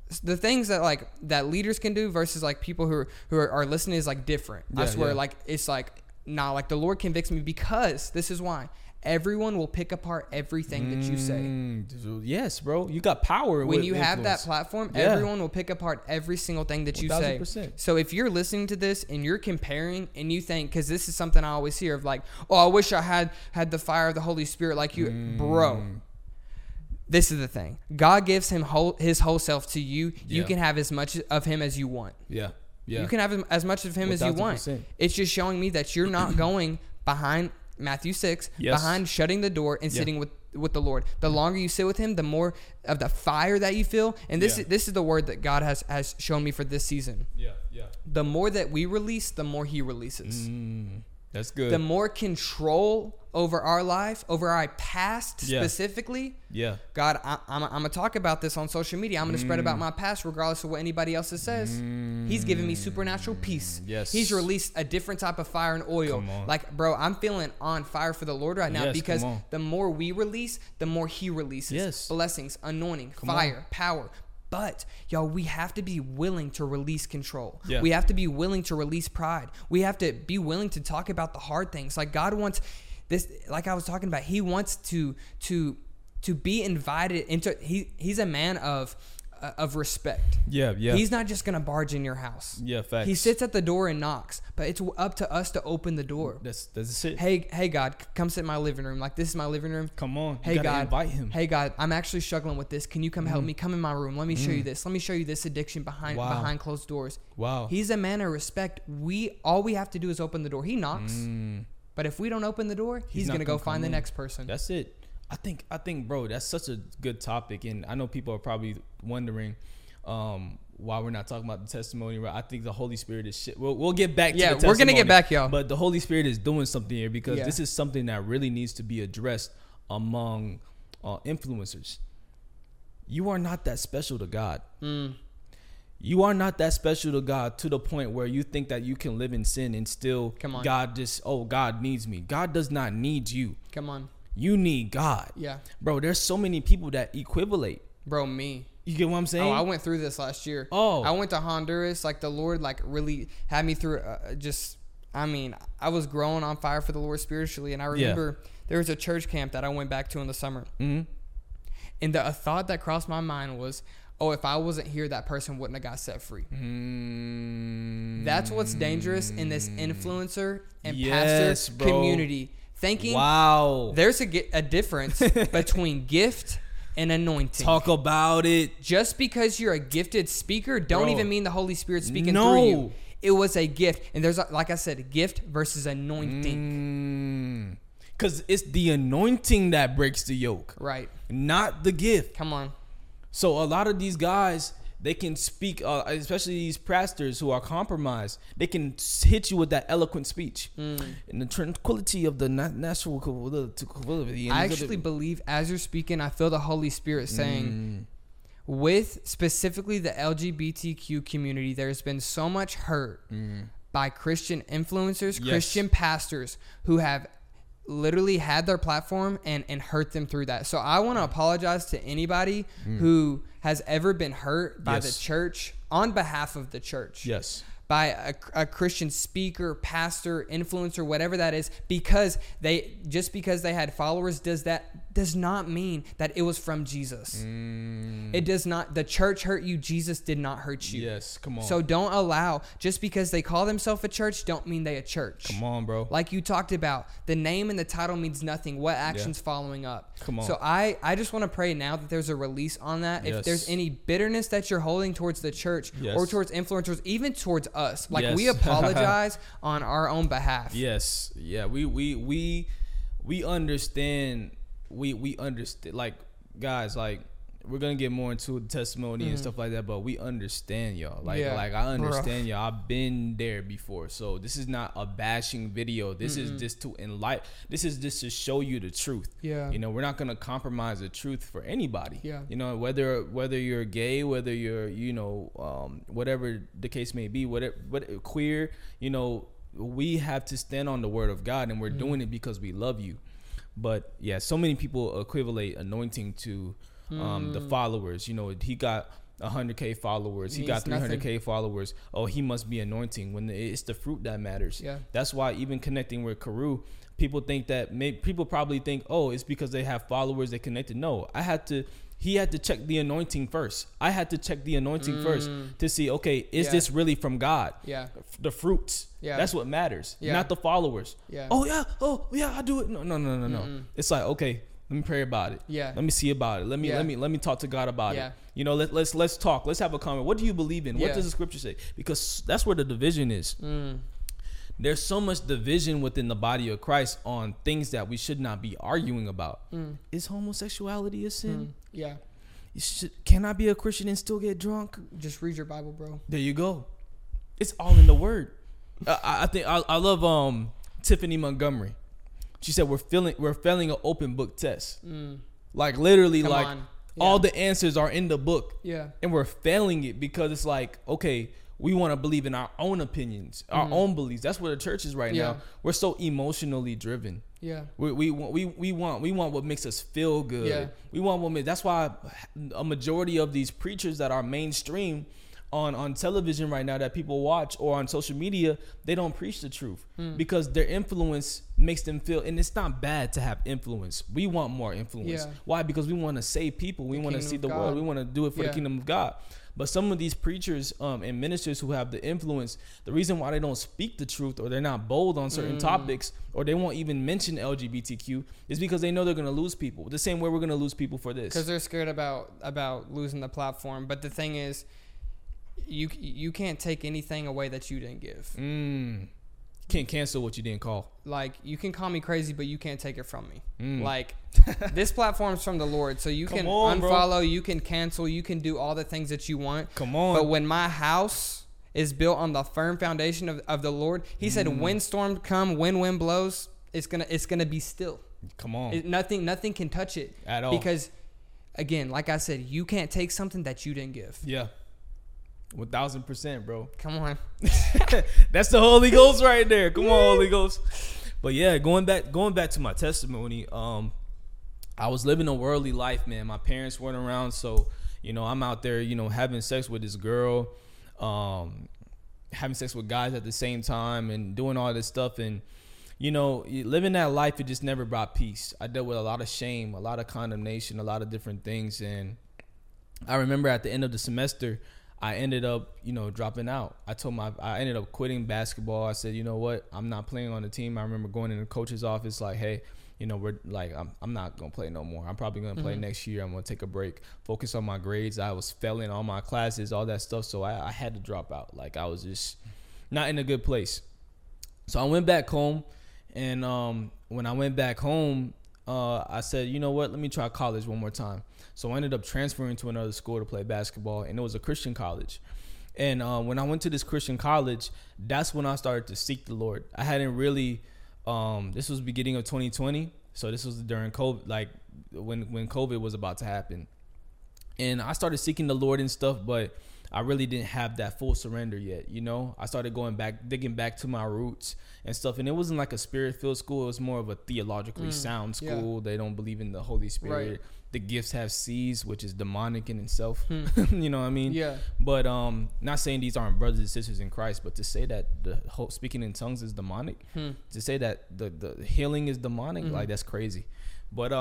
the things that like that leaders can do versus like people who are listening is like different. I swear, like it's like nah, like the Lord convicts me because this is why. Everyone will pick apart everything that you say. Yes, bro. You got power when with you influence. have that platform. Everyone will pick apart every single thing that you say. So if you're listening to this and you're comparing and you think, because this is something I always hear of like, oh, I wish I had the fire of the Holy Spirit like you, bro. This is the thing. God gives his whole self to you. You can have as much of him as you want. Yeah. You can have as much of him as you want. It's just showing me that you're not going behind Matthew 6, behind shutting the door and sitting with the Lord. The longer you sit with him, the more of the fire that you feel. And this is the word that God has shown me for this season. The more that we release, the more he releases. That's good. The more control over our life, over our past specifically. Yeah. God, I'm going to talk about this on social media. I'm going to spread about my past regardless of what anybody else says. He's giving me supernatural peace. Yes. He's released a different type of fire and oil. Like, bro, I'm feeling on fire for the Lord right now because the more we release, the more he releases. Yes. Blessings, anointing, fire, power. But, y'all, we have to be willing to release control. Yeah. We have to be willing to release pride. We have to be willing to talk about the hard things. Like, God wants this, like I was talking about, he wants to be invited into, he's a man of respect. Yeah. He's not just going to barge in your house. Yeah, facts. He sits at the door and knocks, but it's up to us to open the door. That's it. Hey, God, come sit in my living room. Like, this is my living room. Come on. Hey, God, invite him. Hey, God, I'm actually struggling with this. Can you come help me? Come in my room. Let me show you this. Let me show you this addiction behind closed doors. Wow. He's a man of respect. All we have to do is open the door. He knocks, but if we don't open the door, he's going to go find the next person. That's it. I think, bro, that's such a good topic, and I know people are probably wondering why we're not talking about the testimony. Right? I think the Holy Spirit is shit. We'll get back to the testimony. Yeah, we're gonna get back, y'all. But the Holy Spirit is doing something here because this is something that really needs to be addressed among influencers. You are not that special to God. You are not that special to God to the point where you think that you can live in sin and still God needs me. God does not need you. Come on. You need God. Yeah. Bro, there's so many people that equivalate. Bro, me. You get what I'm saying? Oh, I went through this last year. Oh. I went to Honduras. Like, the Lord, like, really had me through I was growing on fire for the Lord spiritually. And I remember there was a church camp that I went back to in the summer. Mm-hmm. And a thought that crossed my mind was, oh, if I wasn't here, that person wouldn't have got set free. That's what's dangerous in this influencer and pastor community. Thinking there's a difference between gift and anointing. Talk about it. Just because you're a gifted speaker don't even mean the Holy Spirit's speaking through you. It was a gift. And there's, like I said, gift versus anointing. Because it's the anointing that breaks the yoke. Right. Not the gift. Come on. So a lot of these guys, they can speak, especially these pastors who are compromised. They can hit you with that eloquent speech. And the tranquility of the natural. I actually believe as you're speaking, I feel the Holy Spirit saying, with specifically the LGBTQ community, there's been so much hurt by Christian influencers, Christian pastors who have literally had their platform and hurt them through that. So I want to apologize to anybody who has ever been hurt by the church on behalf of the church. Yes. By a Christian speaker, pastor, influencer, whatever that is, because they had followers does not mean that it was from Jesus. It does not. The church hurt you. Jesus did not hurt you. Yes, come on. So don't allow, just because they call themselves a church, don't mean they a church. Come on, bro. Like you talked about, the name and the title means nothing. What action's following up? Come on. So I just want to pray now that there's a release on that. If there's any bitterness that you're holding towards the church or towards influencers, even towards us, like we apologize on our own behalf. Yes. Yeah. We understand. We understand, like, guys, like, we're gonna get more into the testimony and stuff like that, but we understand y'all. Like I understand y'all. I've been there before, so this is not a bashing video. This is just to enlighten. This is just to show you the truth. Yeah, you know, we're not gonna compromise the truth for anybody. Yeah, you know, whether you're gay, whether you're whatever the case may be, whatever queer, you know, we have to stand on the word of God, and we're doing it because we love you. But yeah, so many people equivalate anointing to the followers. You know, he got 100K followers. He got Means 300K followers. Oh, he must be anointing. When it's the fruit that matters. Yeah. That's why even connecting with Karu, people think that people probably think, oh, it's because they have followers they connected. No, he had to check the anointing first. I had to check the anointing first to see, okay, is this really from God? Yeah. The fruits. Yeah. That's what matters, Yeah. not the followers. Yeah. Oh yeah, I do it. No. It's like, okay, let me pray about it. Yeah. Let me see about it. Let me talk to God about Yeah. it. You know, let's talk. Let's have a comment. What do you believe in? What Yeah. does the scripture say? Because that's where the division is. There's so much division within the body of Christ on things that we should not be arguing about. Is homosexuality a sin? Yeah. Can I be a Christian and still get drunk? Just read your Bible, bro. There you go. It's all in the word. I think I love Tiffany Montgomery. She said we're failing an open book test. Like literally, Come like on. all the answers are in the book. Yeah. And we're failing it because it's like, okay, we want to believe in our own opinions, our own beliefs. That's where the church is right now. We're so emotionally driven. Yeah. We want what makes us feel good. Yeah. We want that's why a majority of these preachers that are mainstream on television right now that people watch or on social media, they don't preach the truth because their influence makes them feel, and it's not bad to have influence. We want more influence. Yeah. Why? Because we want to save people. We want to see the of God. world. We want to do it for the kingdom of God. But some of these preachers and ministers who have the influence, the reason why they don't speak the truth or they're not bold on certain topics or they won't even mention LGBTQ is because they know they're going to lose people. The same way we're going to lose people for this. Because they're scared about losing the platform. But the thing is, you can't take anything away that you didn't give. Can't cancel what you didn't call. Like, you can call me crazy, but you can't take it from me. Like, this platform's from the Lord, so you can unfollow, bro. You can cancel, you can do all the things that you want. Come on. But when my house is built on the firm foundation of the Lord, He said, when storms come, when wind blows, it's gonna be still. Come on. Nothing can touch it at all. Because, again, like I said, you can't take something that you didn't give. Yeah. 1000%, bro. Come on. That's the Holy Ghost right there. Come on, Holy Ghost. But yeah, going back to my testimony, I was living a worldly life, man. My parents weren't around, so I'm out there, having sex with this girl, having sex with guys at the same time, and doing all this stuff, and living that life, it just never brought peace. I dealt with a lot of shame, a lot of condemnation, a lot of different things, and I remember at the end of the semester, I ended up, dropping out. I ended up quitting basketball. I said, you know what? I'm not playing on the team. I remember going in the coach's office like, hey, we're like, I'm not going to play no more. I'm probably going to play next year. I'm going to take a break, focus on my grades. I was failing all my classes, all that stuff. So I had to drop out. Like, I was just not in a good place. So I went back home. And when I went back home, I said, you know what? Let me try college one more time. So I ended up transferring to another school to play basketball, and it was a Christian college. And when I went to this Christian college, that's when I started to seek the Lord. I hadn't really, this was beginning of 2020. So this was during COVID, like when COVID was about to happen. And I started seeking the Lord and stuff, but I really didn't have that full surrender yet. I started digging back to my roots and stuff. And it wasn't like a spirit-filled school. It was more of a theologically sound school. Yeah. They don't believe in the Holy Spirit. Right. The gifts have C's, which is demonic in itself. You know what I mean? Yeah. But not saying these aren't brothers and sisters in Christ, but to say that the whole speaking in tongues is demonic, to say that the healing is demonic, like that's crazy. But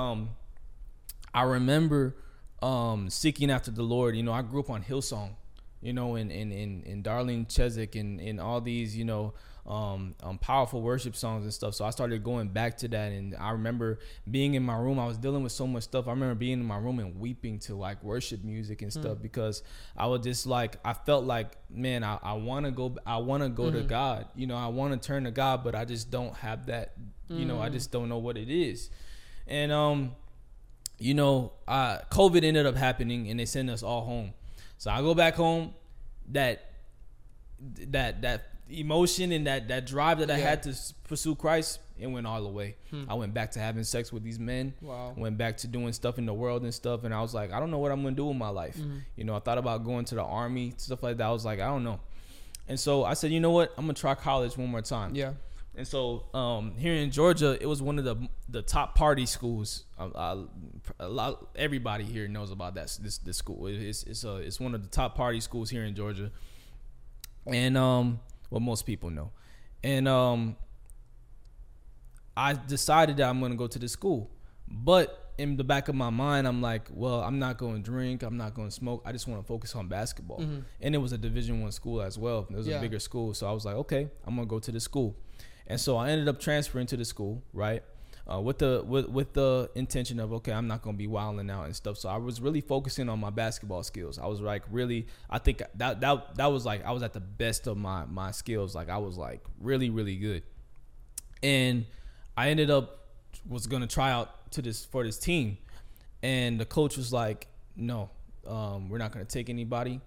I remember seeking after the Lord. I grew up on Hillsong. In Darlene Cheswick and all these, powerful worship songs and stuff. So I started going back to that. And I remember being in my room. I was dealing with so much stuff. I remember being in my room and weeping to like worship music and stuff because I was just like, I felt like, man, I want to go to God. I want to turn to God, but I just don't have that, I just don't know what it is. And, COVID ended up happening and they sent us all home. So I go back home, that emotion and that drive that I had to pursue Christ, it went all the way. I went back to having sex with these men. Wow. Went back to doing stuff in the world and stuff. And I was like, I don't know what I'm going to do with my life. I thought about going to the army, stuff like that. I was like, I don't know. And so I said, you know what? I'm going to try college one more time. Yeah. And so here in Georgia, it was one of the top party schools. Everybody here knows about this school. It's one of the top party schools here in Georgia, and well, most people know. And I decided that I'm going to go to this school, but in the back of my mind, I'm like, well, I'm not going to drink, I'm not going to smoke. I just want to focus on basketball. Mm-hmm. And it was a Division I school as well. It was a bigger school, so I was like, okay, I'm going to go to the school. And so I ended up transferring to the school, right? With the intention of, okay, I'm not going to be wilding out and stuff. So I was really focusing on my basketball skills. I was like really, I think that was like, I was at the best of my skills. Like I was like really, really good. And I ended up was going to try out for this team. And the coach was like, no, we're not going to take anybody.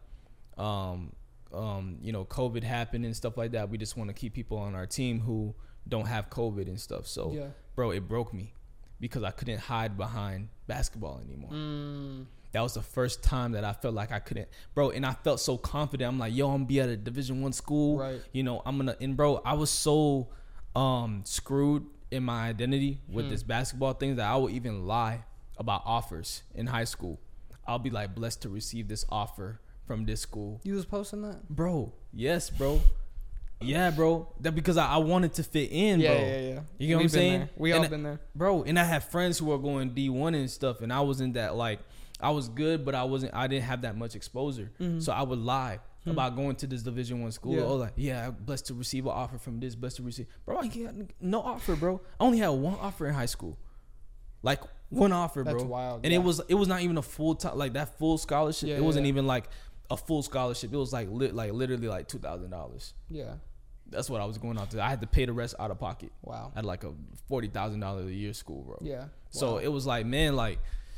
COVID happened and stuff like that. We just want to keep people on our team who don't have COVID and stuff. So, bro, it broke me because I couldn't hide behind basketball anymore. That was the first time that I felt like I couldn't, bro. And I felt so confident. I'm like, yo, I'm gonna be at a Division I school. Right. And bro, I was so screwed in my identity with this basketball thing that I would even lie about offers in high school. I'll be like, blessed to receive this offer from this school. You was posting that? Bro, yes, bro. Yeah, bro. That because I wanted to fit in, bro. Yeah. You know what I'm saying? There. We all been there. Bro, and I have friends who are going D1 and stuff, and I wasn't that, like, I was good, but I didn't have that much exposure. Mm-hmm. So I would lie about going to this Division I school. Yeah. Oh, like, yeah, I'm blessed to receive an offer from this, blessed to receive. Bro, I got no offer, bro. I only had one offer in high school. Like, one offer, bro. That's wild. And it was not even a full time, like that full scholarship. It wasn't even like a full scholarship. It was like literally like $2,000. Yeah. That's what I was going out to. I had to pay the rest out of pocket. Wow. At like a $40,000 a year school, bro. Yeah. Wow. So it was like, man, like,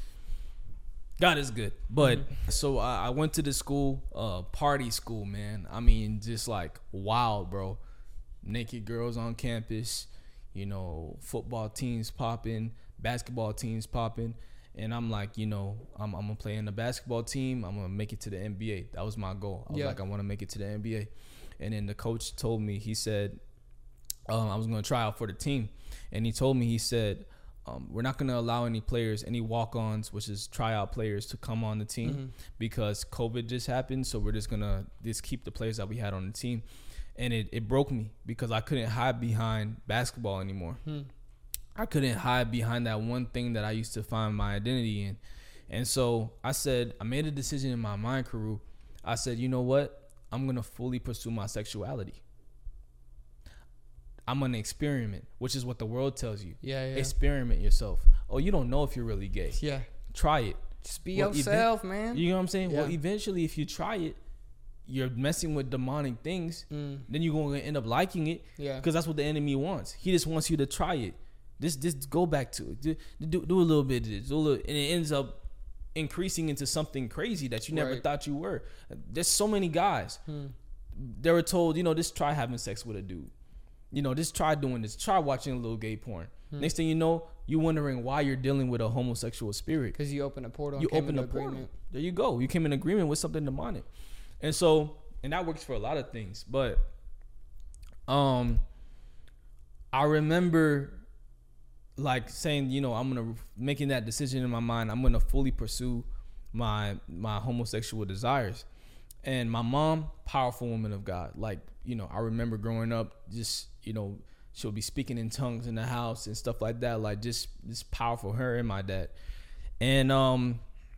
God is good. But so I went to the school, party school, man. I mean, just like wild, bro. Naked girls on campus, football teams popping, basketball teams popping. And I'm like, I'm going to play in the basketball team. I'm going to make it to the NBA. That was my goal. I was like, I want to make it to the NBA. And then the coach told me, he said, I was going to try out for the team. And he told me, he said, we're not going to allow any players, any walk-ons, which is tryout players, to come on the team because COVID just happened. So we're just going to keep the players that we had on the team. And it broke me because I couldn't hide behind basketball anymore. I couldn't hide behind that one thing that I used to find my identity in. And so I made a decision in my mind, Karu. I said, you know what? I'm going to fully pursue my sexuality. I'm going to experiment, which is what the world tells you. Yeah. Experiment yourself. Oh, you don't know if you're really gay. Yeah. Try it. Just be yourself, man. You know what I'm saying? Yeah. Well, eventually, if you try it, you're messing with demonic things. Then you're going to end up liking it. Yeah. Because that's what the enemy wants. He just wants you to try it. Just go back to it. Do a little bit of this. And it ends up increasing into something crazy that you never thought you were. There's so many guys. They were told, just try having sex with a dude. Just try doing this. Try watching a little gay porn. Next thing you know, you're wondering why you're dealing with a homosexual spirit. Because you opened a portal. You opened a portal. There you go. You came in agreement with something demonic. And that works for a lot of things. But I remember like saying, I'm going to making that decision in my mind. I'm going to fully pursue my homosexual desires. And my mom, powerful woman of God. Like, I remember growing up, just, she'll be speaking in tongues in the house and stuff like that. Like, just powerful, her and my dad. And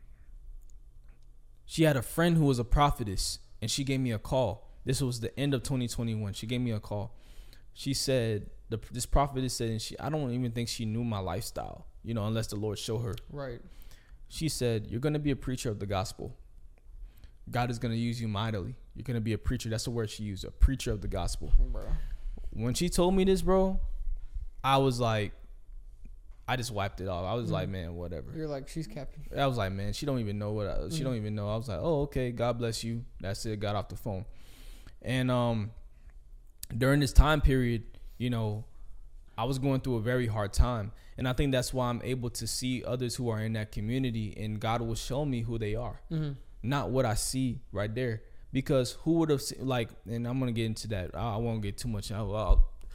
she had a friend who was a prophetess, and she gave me a call. This was the end of 2021. She gave me a call. She said, this prophetess said, and I don't even think she knew my lifestyle, unless the Lord showed her. Right. She said, you're going to be a preacher of the gospel. God is going to use you mightily. You're going to be a preacher. That's the word she used, a preacher of the gospel. Bro. When she told me this, bro, I was like, I just wiped it off. I was like, man, whatever. You're like, she's capping. I was like, man, she don't even know she don't even know. I was like, oh, okay, God bless you. That's it. Got off the phone. And during this time period, I was going through a very hard time. And I think that's why I'm able to see others who are in that community, and God will show me who they are. Not what I see right there. Because who would have seen, like, and I'm going to get into that. I won't get too much. I'll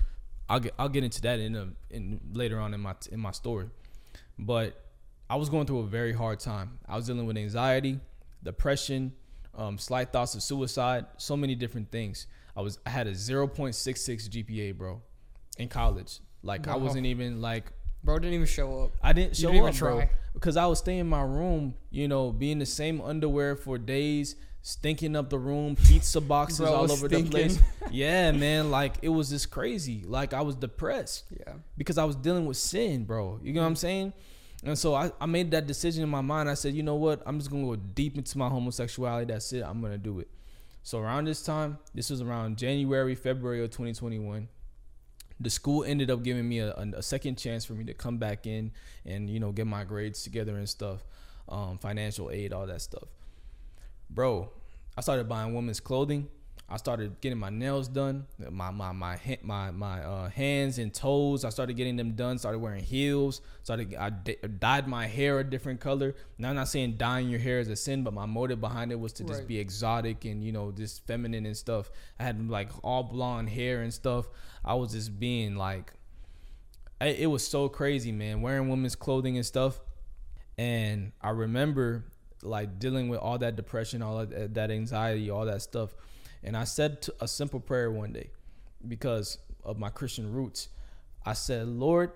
I'll get into that in later on in my story. But I was going through a very hard time. I was dealing with anxiety, depression, slight thoughts of suicide, so many different things. I had a 0.66 GPA, bro, in college. Like, I wasn't even like, bro didn't even show up. I didn't show up, try. bro, because I was staying in my room, you know, be in the same underwear for days, stinking up the room, pizza boxes Bro, all over stinking. the place. Yeah, man, like, it was just crazy. Like, I was depressed. Yeah. Because I was dealing with sin, bro. You know what I'm saying? And so I made that decision in my mind. I said, you know what? I'm just going to go deep into my homosexuality. That's it. I'm going to do it. So around this time, this was around January, February of 2021. The school ended up giving me a second chance for me to come back in and, you know, get my grades together and stuff. Financial aid, all that stuff. Bro, I started buying women's clothing. I started getting my nails done, my hands and toes. I started getting them done. Started wearing heels. I dyed my hair a different color. Now, I'm not saying dyeing your hair is a sin, but my motive behind it was to just be exotic and, you know, just feminine and stuff. I had like all blonde hair and stuff. I was just being like, it was so crazy, man, wearing women's clothing and stuff. And I remember like dealing with all that depression, all that anxiety, all that stuff. And I said a simple prayer one day because of my Christian roots. I said, Lord,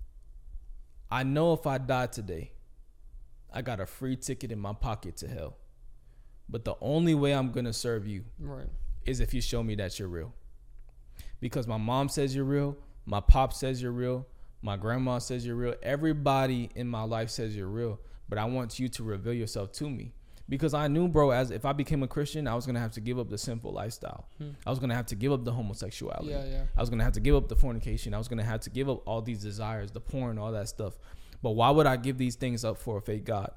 I know if I die today, I got a free ticket in my pocket to hell. But the only way I'm going to serve you is if you show me that you're real. Because my mom says you're real. My pop says you're real. My grandma says you're real. Everybody in my life says you're real. But I want you to reveal yourself to me. Because I knew, bro, as if I became a Christian, I was going to have to give up the sinful lifestyle. I was going to have to give up the homosexuality. I was going to have to give up the fornication. I was going to have to give up all these desires, the porn, all that stuff. But why would I give these things up for a fake God?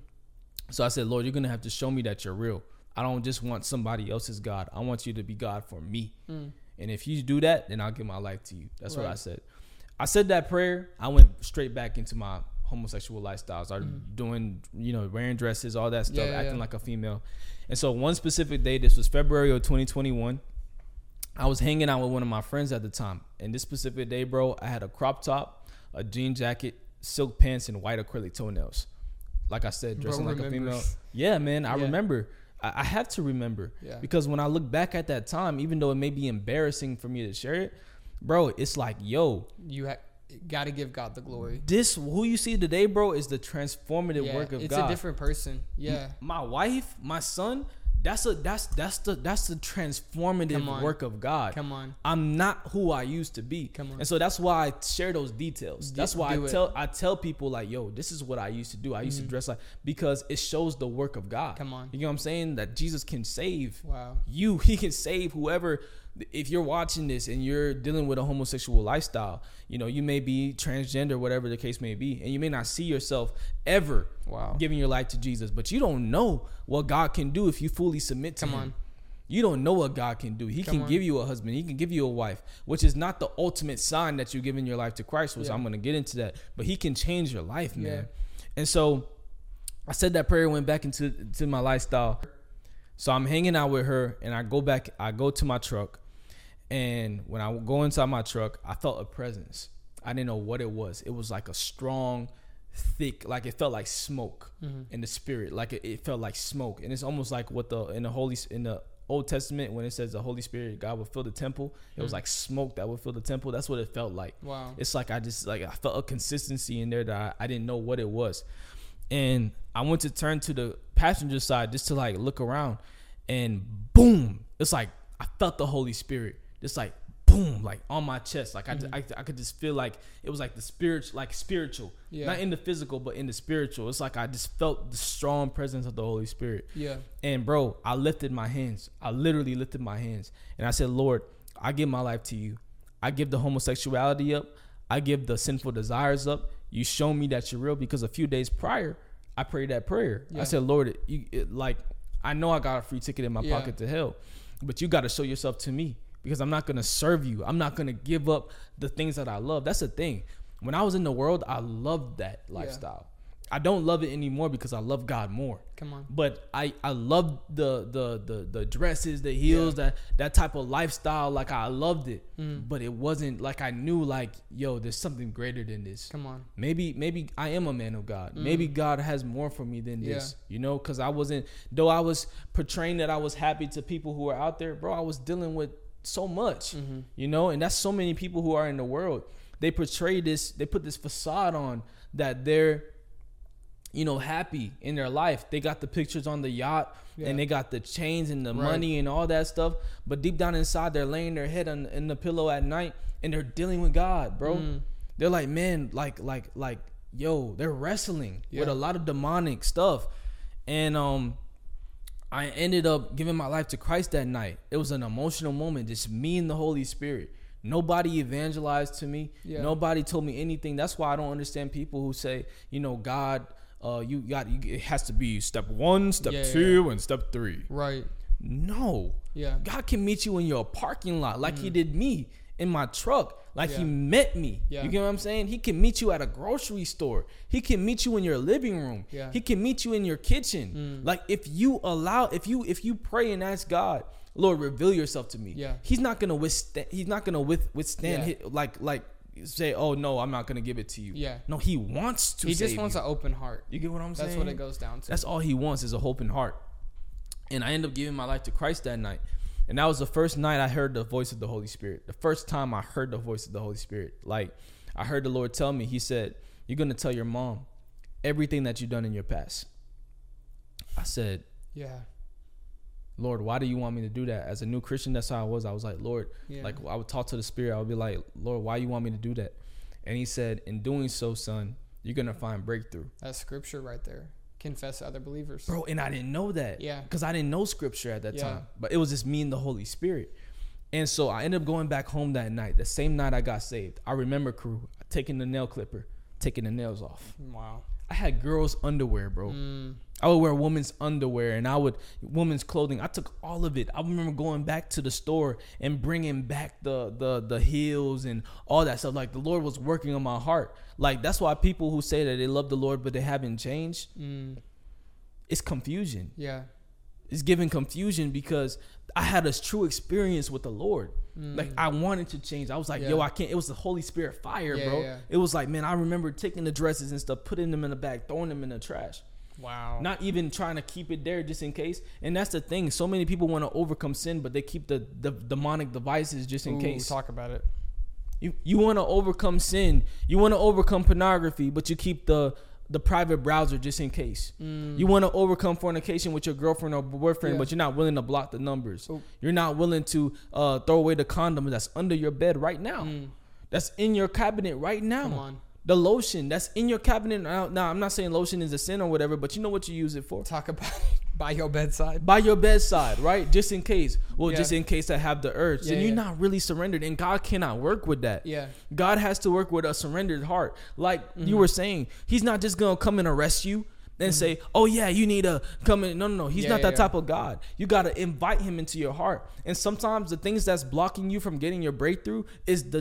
So I said, Lord, you're going to have to show me that you're real. I don't just want somebody else's God. I want you to be God for me. And if you do that, then I'll give my life to you. That's what I said. I said that prayer. I went straight back into my homosexual lifestyle. Started doing, you know, wearing dresses, all that stuff, acting like a female. And so one specific day, this was February of 2021, I was hanging out with one of my friends at the time. And this specific day, bro, I had a crop top, a jean jacket, silk pants, and white acrylic toenails. Like I said, dressing like a female. Yeah, man, I remember. I have to remember. Because when I look back at that time, even though it may be embarrassing for me to share it, bro, it's like, yo, you got to give God the glory. This, who you see today, bro, is the transformative work of God. It's a different person. My wife, my son, that's the transformative work of God. Come on. I'm not who I used to be. Come on. And so that's why I share those details. That's why I tell people like, yo, this is what I used to do. I used to dress like, because it shows the work of God. Come on. You know what I'm saying? That Jesus can save you. Wow. He can save whoever. If you're watching this and you're dealing with a homosexual lifestyle, you know, you may be transgender, whatever the case may be, and you may not see yourself ever giving your life to Jesus, but you don't know what God can do if you fully submit to Him. You don't know what God can do. He can give you a husband. He can give you a wife, which is not the ultimate sign that you're giving your life to Christ, which I'm going to get into that, but He can change your life, man. And so I said that prayer, went back into my lifestyle. So I'm hanging out with her, and I go to my truck. And when I go inside my truck, I felt a presence. I didn't know what it was. It was like a strong, thick, like it felt like smoke in the spirit. Like it felt like smoke. And it's almost like what in the Old Testament, when it says the Holy Spirit, God would fill the temple. It was like smoke that would fill the temple. That's what it felt like. Wow. It's like I felt a consistency in there that I didn't know what it was. And I went to turn to the passenger side just to like look around, and boom, it's like I felt the Holy Spirit. Just like boom, like on my chest. Like I could just feel like it was like the spirit, like spiritual, not in the physical, but in the spiritual. It's like I just felt the strong presence of the Holy Spirit. Yeah. And bro, I lifted my hands. I literally lifted my hands, and I said, Lord, I give my life to you. I give the homosexuality up. I give the sinful desires up. You show me that you're real, because a few days prior, I prayed that prayer. I said, Lord, I know I got a free ticket in my pocket to hell, but you got to show yourself to me. Because I'm not going to serve you. I'm not going to give up the things that I love. That's the thing. When I was in the world, I loved that lifestyle. I don't love it anymore because I love God more. Come on. But I love the dresses, the heels, that type of lifestyle. Like I loved it, but it wasn't like I knew like, yo, there's something greater than this. Come on. Maybe I am a man of God. Maybe God has more for me than this, you know, because I wasn't, though I was portraying that I was happy to people who are out there, bro, I was dealing with so much, you know, and that's so many people who are in the world. They portray this, they put this facade on that they're, you know, happy in their life. They got the pictures on the yacht and they got the chains and the money and all that stuff. But deep down inside, they're laying their head in the pillow at night and they're dealing with God, bro. They're like, man, like, yo, they're wrestling with a lot of demonic stuff. And I ended up giving my life to Christ that night. It was an emotional moment, just me and the Holy Spirit. Nobody evangelized to me. Nobody told me anything. That's why I don't understand people who say, you know, God, it has to be step 1, step 2, and step 3. Right. No. Yeah. God can meet you in your parking lot like he did me in my truck. Like he met me. You get what I'm saying? He can meet you at a grocery store. He can meet you in your living room. He can meet you in your kitchen. Like if you pray and ask God, Lord, reveal yourself to me. He's not gonna withstand. He's not gonna withstand. Like say, oh no, I'm not gonna give it to you. No, he wants to. He just wants an open heart. You get what I'm saying? That's what it goes down to. That's all he wants is a open heart. And I ended up giving my life to Christ that night. And that was the first night I heard the voice of the Holy Spirit. The first time I heard the voice of the Holy Spirit. Like I heard the Lord tell me, he said, you're gonna tell your mom everything that you've done in your past. I said, Lord, why do you want me to do that? As a new Christian, that's how I was. I was like, Lord, like I would talk to the Spirit. I would be like, Lord, why you want me to do that? And he said, in doing so, son, you're going to find breakthrough. That's scripture right there. Confess to other believers. Bro, and I didn't know that. Because I didn't know scripture at that time. But it was just me and the Holy Spirit. And so I ended up going back home that night, the same night I got saved. I remember, crew, taking the nail clipper, taking the nails off. Wow. I had girls' underwear, bro. I would wear women's underwear and women's clothing. I took all of it. I remember going back to the store and bringing back the heels and all that stuff. Like the Lord was working on my heart. Like that's why people who say that they love the Lord but they haven't changed, it's confusion. It's giving confusion because I had a true experience with the Lord. Like I wanted to change. I was like, yo, I can't. It was the Holy Spirit fire, bro. It was like, man, I remember taking the dresses and stuff, putting them in the bag, throwing them in the trash. Wow. Not even trying to keep it there just in case. And that's the thing. So many people want to overcome sin, but they keep the demonic devices just in case. Talk about it. You want to overcome sin. You want to overcome pornography, but you keep the private browser just in case. You want to overcome fornication with your girlfriend or boyfriend, but you're not willing to block the numbers. You're not willing to throw away the condom that's under your bed right now. That's in your cabinet right now. Come on. The lotion that's in your cabinet now. I'm not saying lotion is a sin or whatever, but you know what you use it for. Talk about it. By your bedside. By your bedside, right? Just in case. Well, just in case I have the urge. And you're not really surrendered. And God cannot work with that. God has to work with a surrendered heart. Like you were saying, he's not just going to come and arrest you and say, oh yeah, you need to come in. No. He's not that type of God. You got to invite him into your heart. And sometimes the things that's blocking you from getting your breakthrough is the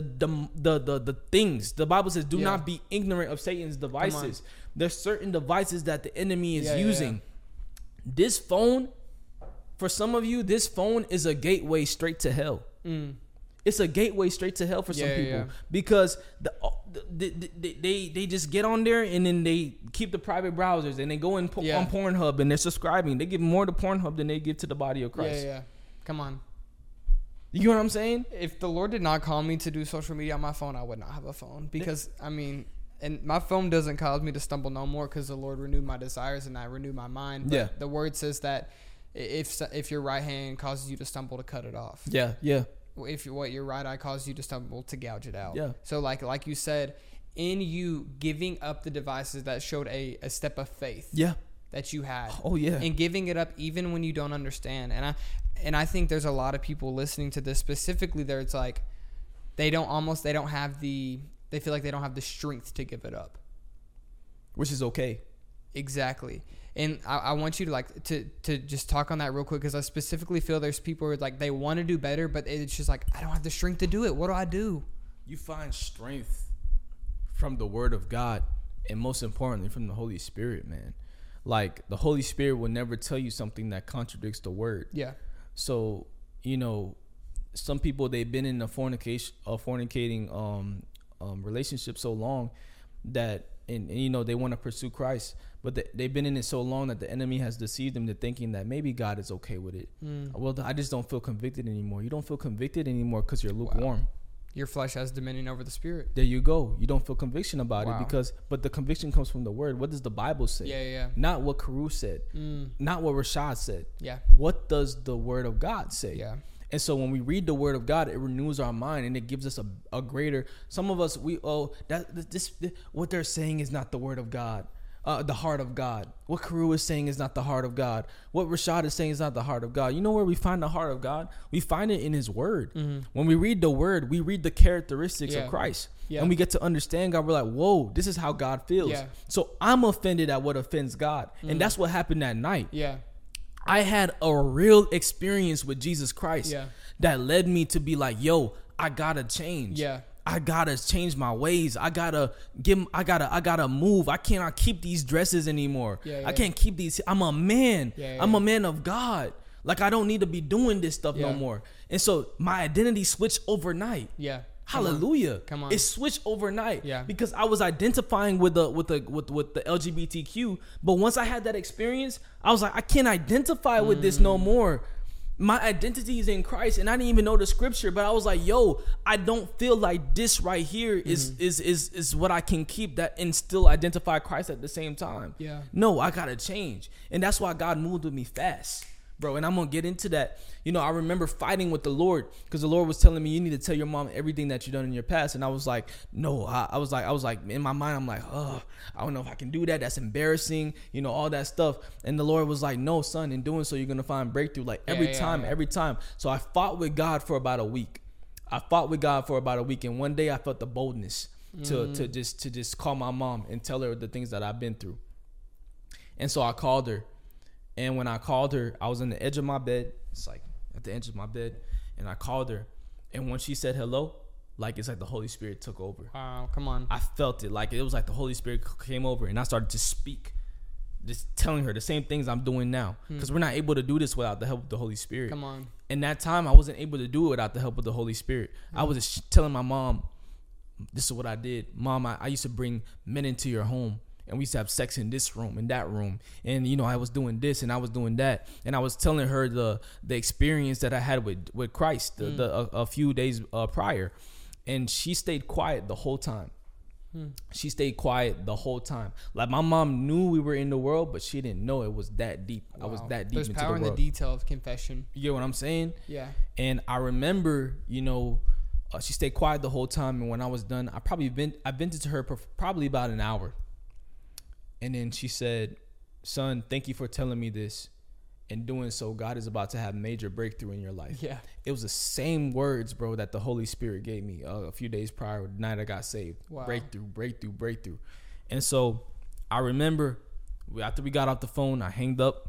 things. The Bible says, do not be ignorant of Satan's devices. There's certain devices that the enemy is using. This phone, for some of you, this phone is a gateway straight to hell. It's a gateway straight to hell for some people because they just get on there and then they keep the private browsers and they go on Pornhub and they're subscribing. They give more to Pornhub than they give to the body of Christ. Come on. You know what I'm saying? If the Lord did not call me to do social media on my phone, I would not have a phone because, I mean... And my phone doesn't cause me to stumble no more because the Lord renewed my desires and I renewed my mind. But the word says that if your right hand causes you to stumble, to cut it off. If your right eye causes you to stumble, to gouge it out. So like you said, in you giving up the devices that showed a step of faith. That you had. And giving it up even when you don't understand. And I think there's a lot of people listening to this specifically there. It's like they feel like they don't have the strength to give it up, which is okay. Exactly. And I want you to to just talk on that real quick because I specifically feel there's people who are like they want to do better, but it's just like I don't have the strength to do it. What do I do? You find strength from the Word of God and most importantly from the Holy Spirit, man. Like, the Holy Spirit will never tell you something that contradicts the word. Yeah. So, you know, some people, they've been in a fornicating relationship so long that, and you know, they want to pursue Christ, but they've been in it so long that the enemy has deceived them to thinking that maybe God is okay with it. Well, I just don't feel convicted anymore. You don't feel convicted anymore because you're lukewarm. Wow. Your flesh has dominion over the spirit. There you go. You don't feel conviction about it but the conviction comes from the word. What does the Bible say? Yeah. Not what Karu said. Not what Rashad said. Yeah. What does the word of God say? Yeah. And so when we read the word of God, it renews our mind and it gives us a greater. Some of us, what they're saying is not the word of God. The heart of God. What Karu is saying is not the heart of God. What Rashad is saying is not the heart of God. You know where we find the heart of God? We find it in his word. When we read the word, we read the characteristics of Christ. And we get to understand God. We're like, whoa, this is how God feels. So I'm offended at what offends God. And that's what happened that night. Yeah. I had a real experience with Jesus Christ that led me to be like, yo, I gotta change. Yeah. I gotta change my ways. I gotta move. I cannot keep these dresses anymore. I can't keep these. I'm a man. I'm a man of God. Like, I don't need to be doing this stuff no more. And so my identity switched overnight. Yeah. Hallelujah. Come on. It switched overnight. Yeah. Because I was identifying with the LGBTQ. But once I had that experience, I was like, I can't identify with this no more. My identity is in Christ, and I didn't even know the scripture, but I was like, yo, I don't feel like this right here is what I can keep that and still identify Christ at the same time. Yeah. No, I gotta change. And that's why God moved with me fast, bro. And I'm gonna get into that. You know, I remember fighting with the Lord because the Lord was telling me, you need to tell your mom everything that you've done in your past. And I was like, no, I was like, in my mind, I'm like, oh, I don't know if I can do that. That's embarrassing, you know, all that stuff. And the Lord was like, no, son, in doing so, you're going to find breakthrough. Like every time. So I fought with God for about a week. And one day I felt the boldness to just call my mom and tell her the things that I've been through. And so I called her. And when I called her, I was on the edge of my bed. It's like at the edge of my bed. And I called her. And when she said hello, like it's like the Holy Spirit took over. Wow, come on. I felt it. Like it was like the Holy Spirit came over and I started to speak. Just telling her the same things I'm doing now. Because we're not able to do this without the help of the Holy Spirit. Come on. In that time, I wasn't able to do it without the help of the Holy Spirit. I was just telling my mom, this is what I did. Mom, I used to bring men into your home. And we used to have sex in this room, in that room. And, you know, I was doing this and I was doing that. And I was telling her the experience that I had with Christ a few days prior. And she stayed quiet the whole time. She stayed quiet the whole time. Like my mom knew we were in the world, but she didn't know it was that deep. Wow. I was that deep There's into power the world. in the detail of confession. You get what I'm saying? Yeah. And I remember, you know, she stayed quiet the whole time. And when I was done, I vented to her for probably about an hour. And then she said, son, thank you for telling me this. In doing so, God is about to have major breakthrough in your life. Yeah. It was the same words, bro, that the Holy Spirit gave me a few days prior, the night I got saved. Wow. Breakthrough. And so I remember after we got off the phone, I hanged up.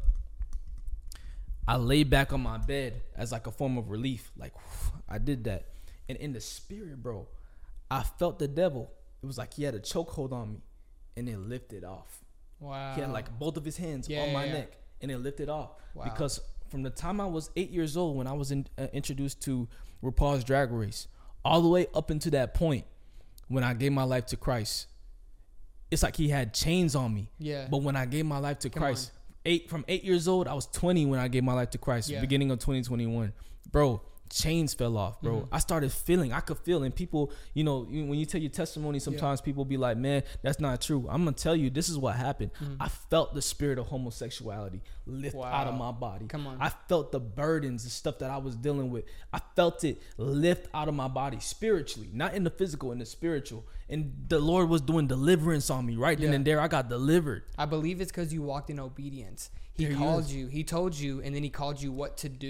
I laid back on my bed as like a form of relief. Like, I did that. And in the spirit, bro, I felt the devil. It was like he had a chokehold on me. And it lifted off. Wow. He had like both of his hands on my neck. And it lifted off. Wow. Because from the time I was 8 years old, when I was introduced to RuPaul's Drag Race, all the way up into that point, when I gave my life to Christ, it's like he had chains on me. Yeah. But when I gave my life to Christ, from 8 years old, I was 20 when I gave my life to Christ, beginning of 2021. Bro, chains fell off, bro. I started feeling, I could feel, and people, you know, when you tell your testimony, sometimes people be like, man, that's not true. I'm gonna tell you, this is what happened. I felt the spirit of homosexuality lift out of my body. Come on. I felt the burdens, the stuff that I was dealing with. I felt it lift out of my body spiritually, not in the physical, in the spiritual. And the Lord was doing deliverance on me right then and there. I got delivered. I believe it's because you walked in obedience. He called you. He told you, and then he called you what to do.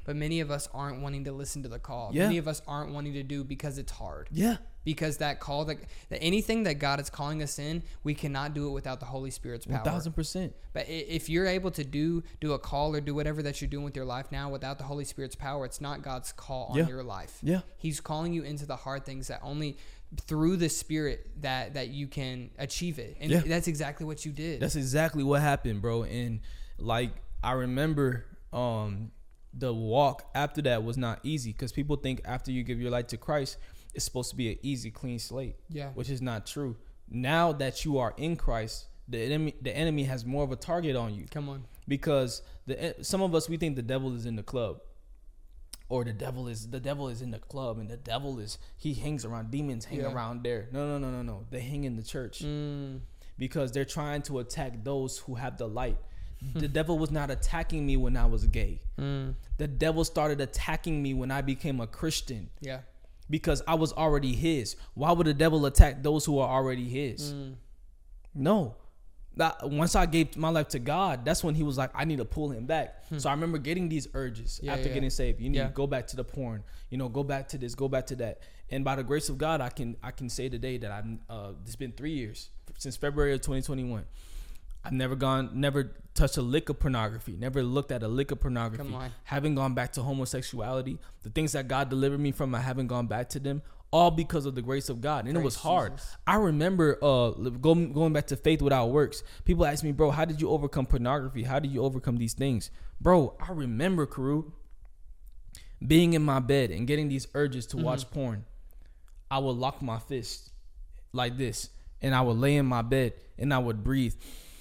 but many of us aren't wanting to listen to the call. Yeah. Many of us aren't wanting to do because it's hard. Yeah. Because that call, that anything that God is calling us in, we cannot do it without the Holy Spirit's power. 1,000%. But if you're able to do a call or do whatever that you're doing with your life now without the Holy Spirit's power, it's not God's call on your life. Yeah. He's calling you into the hard things that only through the Spirit that you can achieve it. And that's exactly what you did. That's exactly what happened, bro. And like, I remember the walk after that was not easy, because people think after you give your life to Christ, it's supposed to be an easy, clean slate. Yeah. Which is not true. Now that you are in Christ, the enemy has more of a target on you. Come on. Because some of us, we think the devil is in the club, or the devil is in the club, and the devil he hangs around, demons hang around there. No. They hang in the church because they're trying to attack those who have the light. The devil was not attacking me when I was gay. The devil started attacking me when I became a Christian. Yeah. Because I was already his. Why would the devil attack those who are already his? No. Once I gave my life to God, that's when he was like, I need to pull him back. So I remember getting these urges after getting saved. You need to go back to the porn, go back to this, go back to that. And by the grace of God, I can say today that it's been 3 years since February of 2021. I've never touched a lick of pornography, never looked at a lick of pornography. Come on. Haven't gone back to homosexuality. The things that God delivered me from, I haven't gone back to them, all because of the grace of God. And it was hard. Jesus. I remember going back to faith without works. People ask me, bro, how did you overcome pornography? How did you overcome these things? Bro, I remember, Karu, being in my bed and getting these urges to watch porn. I would lock my fist like this, and I would lay in my bed, and I would breathe.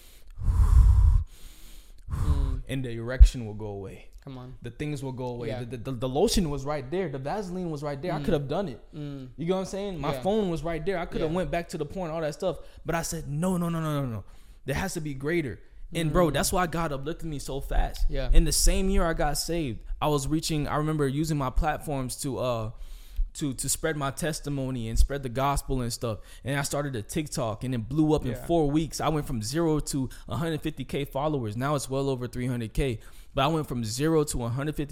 And the erection will go away. Come on. The things will go away. Yeah. The lotion was right there. The Vaseline was right there. I could have done it. You know what I'm saying? My phone was right there. I could have went back to the porn, all that stuff. But I said, no. There has to be greater. And bro, that's why God uplifted me so fast. Yeah. In the same year I got saved, I remember using my platforms to spread my testimony and spread the gospel and stuff. And I started a TikTok, and it blew up in 4 weeks. I went from 0 to 150K followers. Now it's well over 300K. But I went from 0 to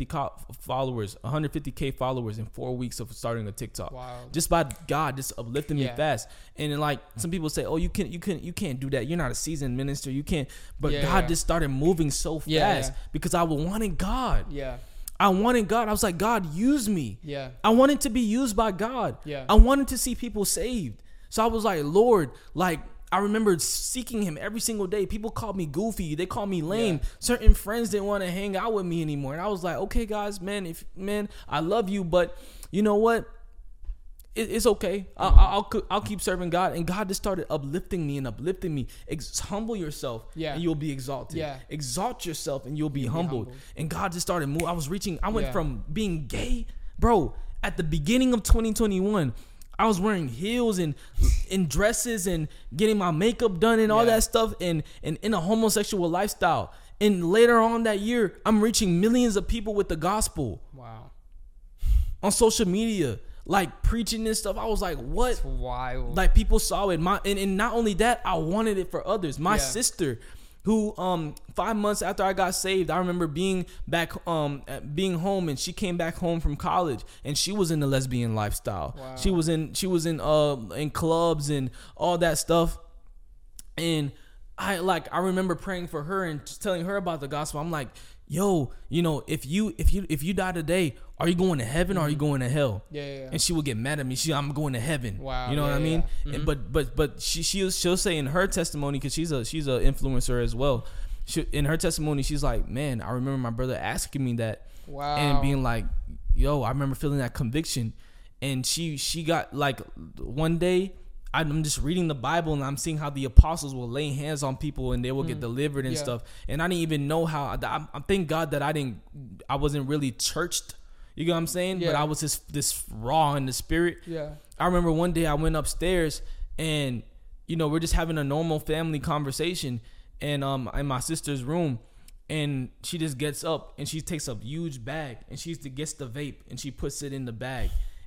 150K followers in 4 weeks of starting a TikTok. Wow. Just by God just uplifting me fast. And then, like, some people say, oh, you can't do that. You're not a seasoned minister. You can't. But God just started moving so fast because I wanted God. Yeah. I wanted God. I was like, God, use me. Yeah. I wanted to be used by God. Yeah. I wanted to see people saved. So I was like, Lord, like, I remember seeking him every single day. People called me goofy. They called me lame. Yeah. Certain friends didn't want to hang out with me anymore. And I was like, okay, guys, man, I love you, but you know what? It's okay. I'll keep serving God. And God just started uplifting me. Humble yourself and you'll be exalted. Yeah. Exalt yourself and you'll be humbled. And God just started moving. I went from being gay, bro, at the beginning of 2021, I was wearing heels and dresses and getting my makeup done and all that stuff and in a homosexual lifestyle. And later on that year, I'm reaching millions of people with the gospel. Wow. On social media, like preaching this stuff. I was like, what? That's wild. Like people saw it. And not only that, I wanted it for others. My sister, who 5 months after I got saved, I remember being home, and she came back home from college, and she was in the lesbian lifestyle. Wow. She was in clubs and all that stuff. And I remember praying for her and just telling her about the gospel. I'm like, yo, if you die today, are you going to heaven or are you going to hell? Yeah. And she would get mad at me. I'm going to heaven. Wow. You know what I mean? Yeah. Mm-hmm. But she'll say in her testimony, because she's a influencer as well. In her testimony, she's like, man, I remember my brother asking me that. Wow. And being like, yo, I remember feeling that conviction. And she got, like, one day, I'm just reading the Bible and I'm seeing how the apostles will lay hands on people and they will get delivered and stuff. And I didn't even know how. I thank God that I wasn't really churched. You know what I'm saying? Yeah. But I was just this raw in the spirit. Yeah. I remember one day I went upstairs and, we're just having a normal family conversation and in my sister's room, and she just gets up and she takes a huge bag and she gets the vape and she puts it in the bag.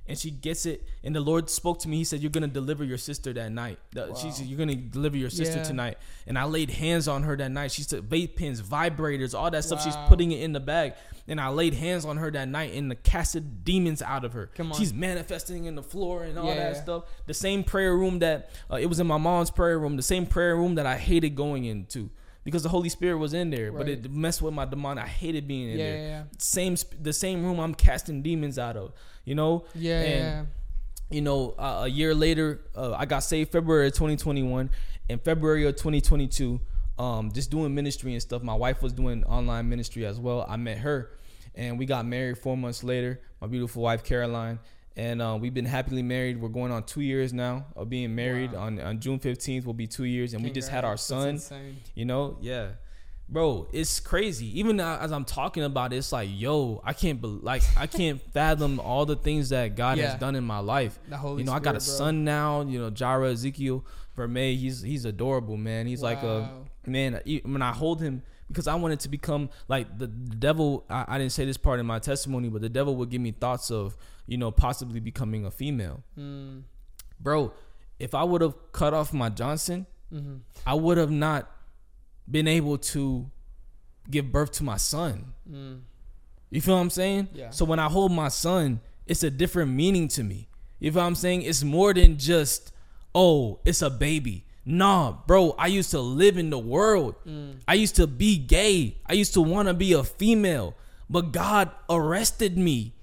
and she gets it. And the Lord spoke to me. He said, "You're gonna deliver your sister that night." She said, "You're gonna deliver your sister tonight." And I laid hands on her that night. She said, vape pens, vibrators, all that stuff. She's putting it in the bag. And I laid hands on her that night and casted demons out of her. She's manifesting in the floor and all that stuff. The same prayer room that it was in my mom's prayer room. The same prayer room that I hated going into. Because the Holy Spirit was in there, but it messed with my demon. I hated being in there. The same room I'm casting demons out of, you know? You know, a year later, I got saved February of 2021. In February of 2022, just doing ministry and stuff. My wife was doing online ministry as well. I met her, and we got married 4 months later. My beautiful wife, Caroline. And we've been happily married. We're going on 2 years now of being married. On June 15th will be 2 years. And we just had our son. You know, bro, it's crazy. Even as I'm talking about it, it's like, yo, I can't fathom all the things that God has done in my life. The Holy Spirit, I got a son now. You know, Jara Ezekiel Vermey. He's adorable, man. He's like a man. When I hold him, because I wanted to become like the devil. I didn't say this part in my testimony, but the devil would give me thoughts of, you know, possibly becoming a female. Bro, if I would have cut off my Johnson, I would have not been able to give birth to my son. You feel what I'm saying? Yeah. So when I hold my son, it's a different meaning to me. You feel what I'm saying? It's more than just, oh, it's a baby. Nah, bro, I used to live in the world. I used to be gay. I used to want to be a female. But God arrested me.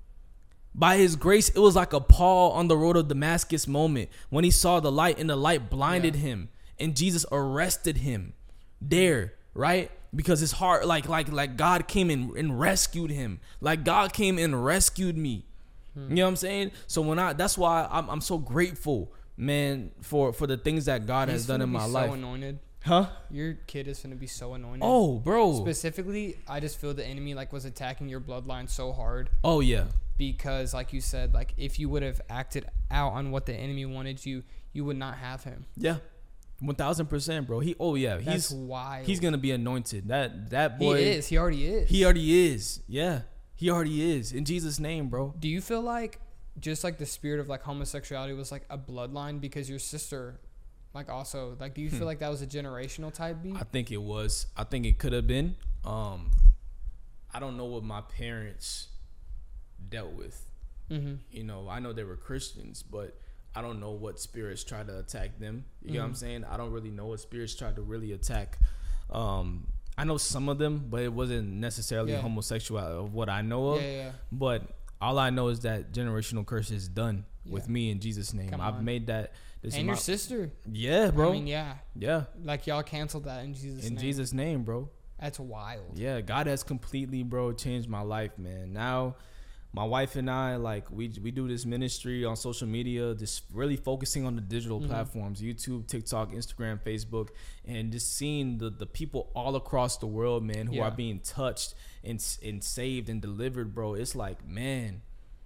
By his grace, it was like a Paul on the road of Damascus moment when he saw the light and the light blinded him. And Jesus arrested him there, right? Because his heart, like God came and rescued him. Like God came and rescued me. You know what I'm saying? So that's why I'm so grateful, man, for the things that God has done in my life. So anointed. Huh? Your kid is gonna be so anointed. Oh, bro. Specifically, I just feel the enemy was attacking your bloodline so hard. Oh yeah. Because like you said, like if you would have acted out on what the enemy wanted you would not have him. Yeah. 1000%, bro. That's wild. He's gonna be anointed. That boy. He is. He already is. He already is. Yeah. He already is. In Jesus' name, bro. Do you feel like just like the spirit of like homosexuality was like a bloodline because your sister like also like do you feel like that was a generational type beat? I think it was. I think it could have been. I don't know what my parents dealt with. You know, I know they were Christians, but I don't know what spirits tried to attack them. You know what I'm saying? I don't really know what spirits tried to really attack. I know some of them, but it wasn't necessarily homosexuality of what I know of. But all I know is that generational curse is done with me in Jesus' name. I've made that. And your sister. Yeah, bro. I mean, yeah. Like y'all canceled that in Jesus' name. In Jesus' name, bro. That's wild. Yeah, God has completely, bro, changed my life, man. Now, my wife and I, like, we do this ministry on social media, just really focusing on the digital platforms, YouTube, TikTok, Instagram, Facebook, and just seeing the people all across the world, man, who are being touched and saved and delivered, bro. It's like, man,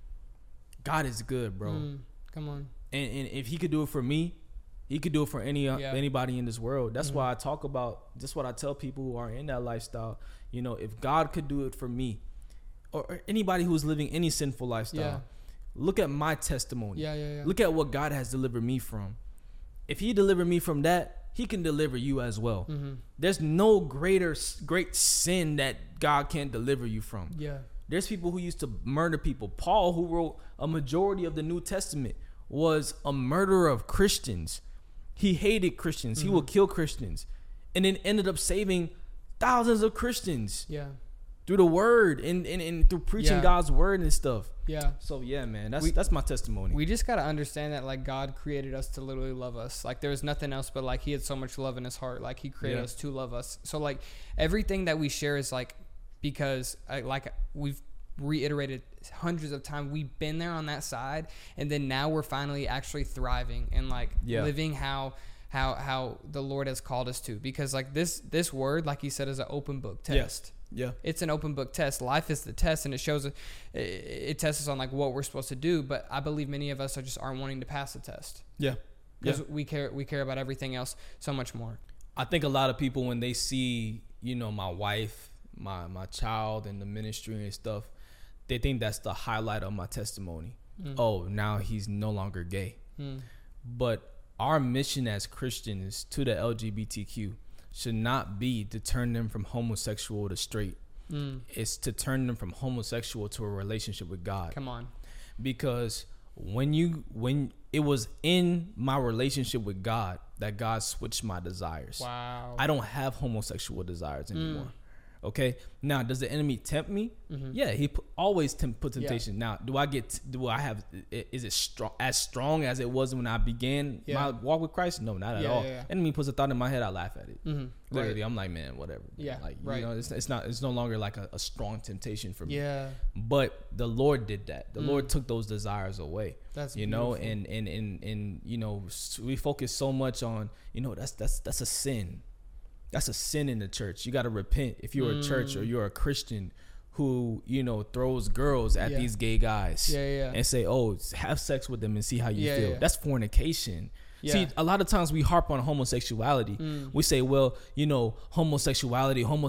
God is good, bro. Come on. And if he could do it for me, he could do it for anybody in this world. That's why I talk about, that's what I tell people who are in that lifestyle. You know, if God could do it for me, or anybody who's living any sinful lifestyle, look at my testimony. Look at what God has delivered me from. If he delivered me from that, he can deliver you as well. There's no great sin that God can't deliver you from. There's people who used to murder people. Paul, who wrote a majority of the New Testament, was a murderer of Christians. He hated Christians. He would kill Christians, and then ended up saving thousands of Christians. Through the word and through preaching God's word and stuff. So man, that's my testimony. We just gotta understand that like God created us to literally love us. Like there was nothing else but like he had so much love in his heart. Like he created us to love us. So like everything that we share is like because like we've reiterated hundreds of times, we've been there on that side, and then now we're finally actually thriving and like living how the Lord has called us to. Because like this word, like he said, is an open book test. It's an open book test. Life is the test, and it shows it tests us on like what we're supposed to do. But I believe many of us aren't wanting to pass the test. Because we care about everything else so much more. I think a lot of people, when they see, you know, my wife, my child, and the ministry and stuff, they think that's the highlight of my testimony. oh, now he's no longer gay. But our mission as Christians to the LGBTQ should not be to turn them from homosexual to straight. It's to turn them from homosexual to a relationship with God. Come on. Because when it was in my relationship with God that God switched my desires. Wow. I don't have homosexual desires anymore. Okay. Now, does the enemy tempt me? Yeah, he always put temptation. Now, is it strong as it was when I began my walk with Christ? No, not at all. Enemy puts a thought in my head, I laugh at it. Literally, I'm like, man, whatever. Yeah. Like, you know, it's no longer like a strong temptation for me. Yeah. But the Lord did that. The Lord took those desires away. That's you beautiful. know, and you know, we focus so much on, you know, that's a sin. That's a sin in the church. You got to repent if you're a church or you're a Christian who, you know, throws girls at these gay guys and say, oh, have sex with them and see how you feel. That's fornication. See, a lot of times we harp on homosexuality. We say, well, you know, homosexuality. But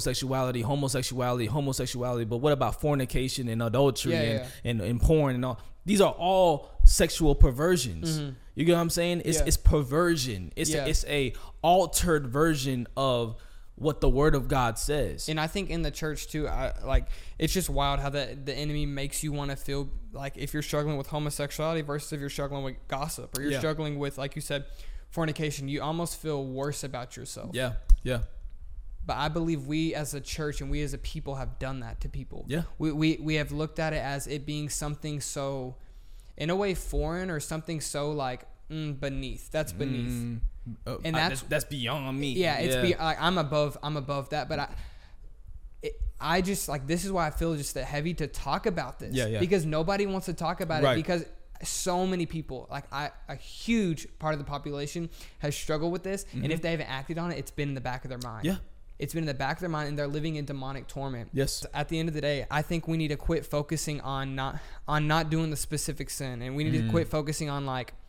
what about fornication and adultery and porn and all? These are all sexual perversions. You get what I'm saying? It's perversion. It's a altered version of what the word of God says. And I think in the church too, it's just wild how the enemy makes you want to feel like if you're struggling with homosexuality versus if you're struggling with gossip or you're struggling with, like you said, fornication, you almost feel worse about yourself. Yeah. But I believe we as a church and we as a people have done that to people. Yeah. We have looked at it as it being something so, in a way, foreign or something so like beneath. That's beneath. And that's beyond me. Yeah, it's I'm above that, but I just like, this is why I feel just that heavy to talk about this. Because nobody wants to talk about it because so many people, like a huge part of the population has struggled with this, and if they haven't acted on it, it's been in the back of their mind. Yeah. It's been in the back of their mind, and they're living in demonic torment. Yes. So at the end of the day, I think we need to quit focusing on not doing the specific sin, and we need to quit focusing on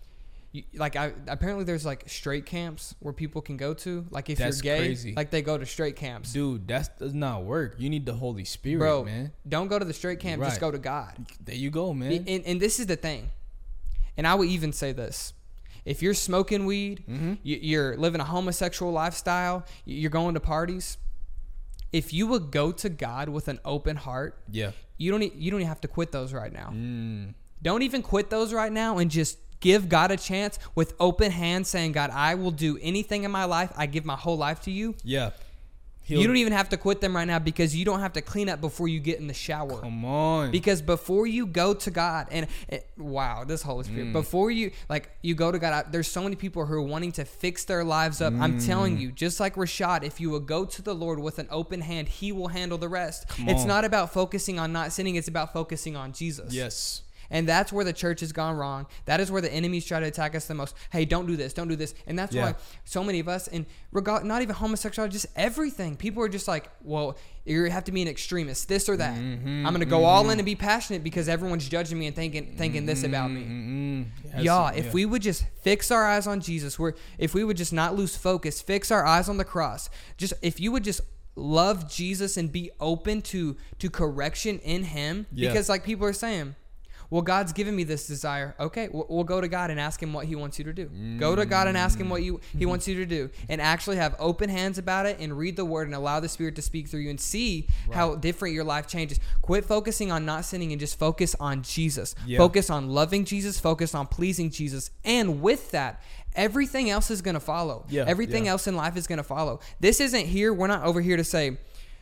apparently there's like straight camps where people can go to. Like if That's you're gay, crazy. like they go to straight camps. Dude, that does not work. You need the Holy Spirit, bro, man. Don't go to the straight camp. Just go to God. There you go, man. And this is the thing. And I would even say this. If you're smoking weed, you're living a homosexual lifestyle, you're going to parties, if you would go to God with an open heart, you don't even have to quit those right now. Don't even quit those right now, and just give God a chance with open hands, saying, God, I will do anything in my life. I give my whole life to you. Yeah. You don't even have to quit them right now, because you don't have to clean up before you get in the shower. Come on. Because before you go to God, and wow, this Holy Spirit, before you go to God, there's so many people who are wanting to fix their lives up. I'm telling you, just like Rashad, if you will go to the Lord with an open hand, he will handle the rest. It's not about focusing on not sinning. It's about focusing on Jesus. Yes. And that's where the church has gone wrong. That is where the enemies try to attack us the most. Hey, don't do this. Don't do this. And that's why so many of us, and not even homosexuality, just everything. People are just like, well, you have to be an extremist, this or that. I'm going to go all in and be passionate because everyone's judging me and thinking this about me. Yes, if we would just fix our eyes on Jesus, if we would just not lose focus, fix our eyes on the cross, if you would just love Jesus and be open to correction in him, because like people are saying, well, God's given me this desire. Okay, we'll go to God and ask him what he wants you to do. Go to God and ask him what he wants you to do, and actually have open hands about it, and read the word and allow the Spirit to speak through you, and see how different your life changes. Quit focusing on not sinning and just focus on Jesus. Focus on loving Jesus. Focus on pleasing Jesus. And with that, everything else is going to follow. Everything else in life is going to follow. This isn't here. We're not over here to say,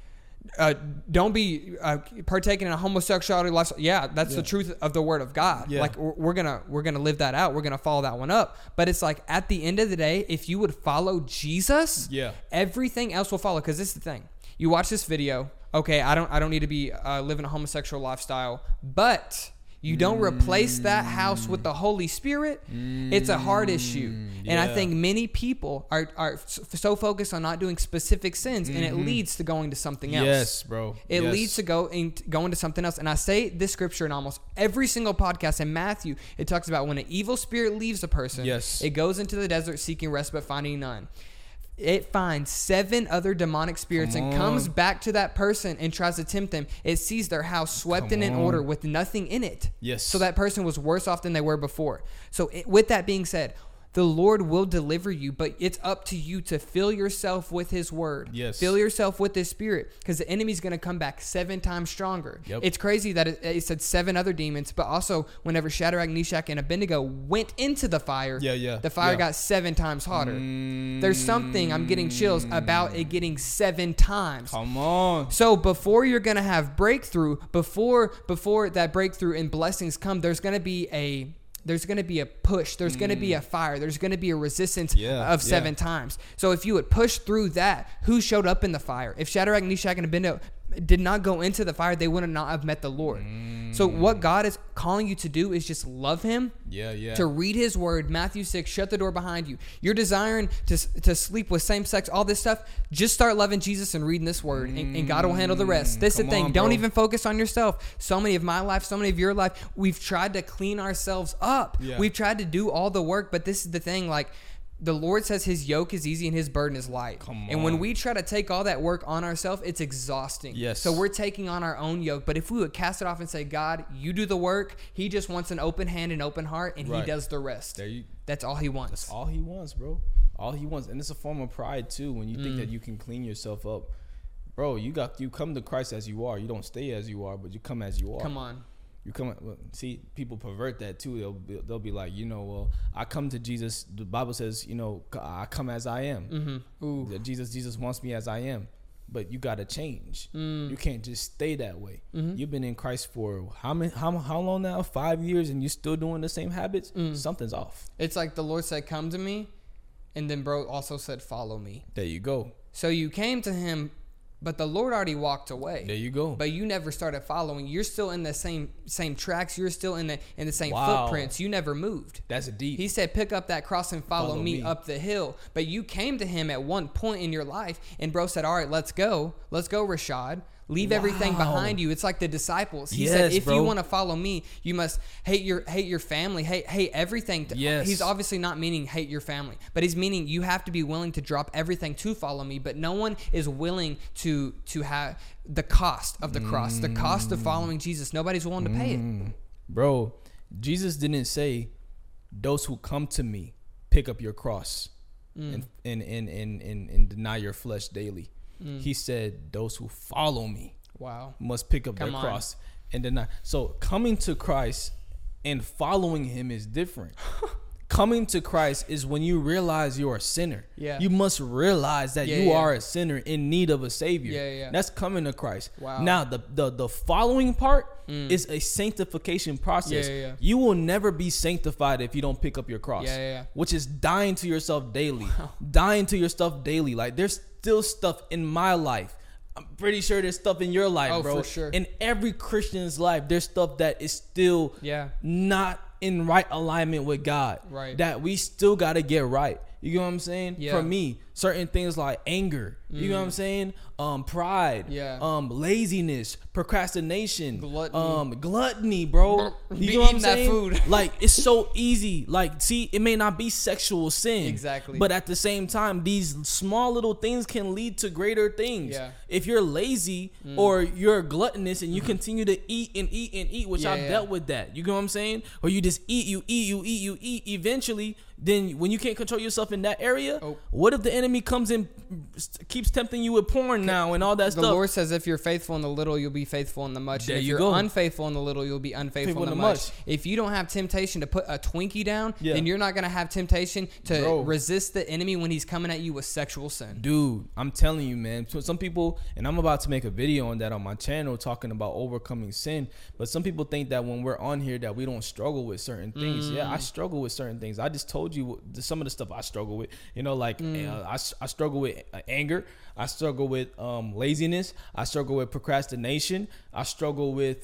don't be partaking in a homosexuality lifestyle. That's the truth of the word of God. Like we're gonna live that out. We're gonna follow that one up. But it's like, at the end of the day, if you would follow Jesus, everything else will follow. Because this is the thing. You watch this video. Okay, I don't need to be living a homosexual lifestyle, but you don't replace that house with the Holy Spirit, it's a hard issue. And I think many people are so focused on not doing specific sins, and it leads to going to something else. Yes, bro. It leads to going to something else. And I say this scripture in almost every single podcast. In Matthew, it talks about when an evil spirit leaves a person, it goes into the desert seeking rest but finding none. it finds 7 other demonic spirits and comes back to that person and tries to tempt them. It sees their house swept in order with nothing in it. Yes. So that person was worse off than they were before. So with that being said, the Lord will deliver you, but it's up to you to fill yourself with his word. Yes. Fill yourself with his spirit, because the enemy's going to come back 7 times stronger. Yep. It's crazy that it said 7 other demons, but also whenever Shadrach, Meshach, and Abednego went into the fire, the fire got 7 times hotter. There's something, I'm getting chills, about it getting 7 times. Come on. So before you're going to have breakthrough, before that breakthrough and blessings come, there's going to be a push. There's going to be a fire. There's going to be a resistance of 7 times. So if you would push through that, who showed up in the fire? If Shadrach, Meshach, and Abednego did not go into the fire, they would not have met the Lord. So what God is calling you to do is just love him. To read his word. Matthew 6, shut the door behind you. You're desiring to sleep with same sex, all this stuff. Just start loving Jesus and reading this word, and God will handle the rest. This is the thing. Don't even focus on yourself. So many of my life, so many of your life, we've tried to clean ourselves up. We've tried to do all the work, but this is the thing, like, the Lord says his yoke is easy and his burden is light. And when we try to take all that work on ourselves, it's exhausting. So we're taking on our own yoke. But if we would cast it off and say, God, you do the work. He just wants an open hand and open heart, and he does the rest. That's all he wants. That's all he wants, bro. All he wants. And it's a form of pride too, when you think that you can clean yourself up. Bro, you come to Christ as you are. You don't stay as you are, but you come as you are. Come on. You come. See, people pervert that too. They'll be like, well, I come to Jesus. The Bible says, I come as I am. Jesus wants me as I am. But you gotta change. You can't just stay that way. You've been in Christ for how long now? 5 years, and you're still doing the same habits. Something's off. It's like the Lord said, "Come to me," and then bro also said, "Follow me." There you go. So you came to him, but the Lord already walked away. There you go. But you never started following. You're still in the same tracks. You're still in the same footprints. You never moved. That's deep. He said, pick up that cross and follow me up the hill. But you came to him at one point in your life, and bro said, all right, let's go. Let's go, Rashad. Leave everything behind you. It's like the disciples. He said, if you want to follow me, you must hate your family, hate everything. He's obviously not meaning hate your family, but he's meaning you have to be willing to drop everything to follow me. But no one is willing to have the cost of the cross, the cost of following Jesus. Nobody's willing to pay it. Bro, Jesus didn't say, those who come to me, pick up your cross and deny your flesh daily. He said, those who follow me must pick up their cross and deny. So coming to Christ and following him is different. Coming to Christ is when you realize you're a sinner. You must realize that you are a sinner in need of a savior. That's coming to Christ. Now the following part is a sanctification process. You will never be sanctified if you don't pick up your cross, which is dying to yourself daily. Dying to your stuff daily. Like, there's still stuff in my life. I'm pretty sure there's stuff in your life, bro. For sure. In every Christian's life, there's stuff that is still not in right alignment with God. That we still got to get right. You know what I'm saying? For me, certain things like anger, you know what I'm saying? Pride, laziness, procrastination, gluttony, bro. You know what I'm saying? Food. Like, it's so easy. Like, see, it may not be sexual sin. Exactly. But at the same time, these small little things can lead to greater things. If you're lazy or you're gluttonous and you continue to eat and eat and eat, which I've dealt with that. You know what I'm saying? Or you just eat, you eat. Eventually, then when you can't control yourself in that area, what if the enemy comes in, keeps tempting you with porn now and all that stuff? The Lord says, if you're faithful in the little, you'll be faithful in the much. There and if you you're go. unfaithful in the little, you'll be unfaithful in the much. If you don't have temptation to put a Twinkie down, then you're not going to have temptation to resist the enemy when he's coming at you with sexual sin. Dude, I'm telling you, man. Some people, and I'm about to make a video on that on my channel talking about overcoming sin, but some people think that when we're on here that we don't struggle with certain things. I struggle with certain things. I just told you some of the stuff I struggle with. You know, like I struggle with anger. I struggle with laziness. I struggle with procrastination. I struggle with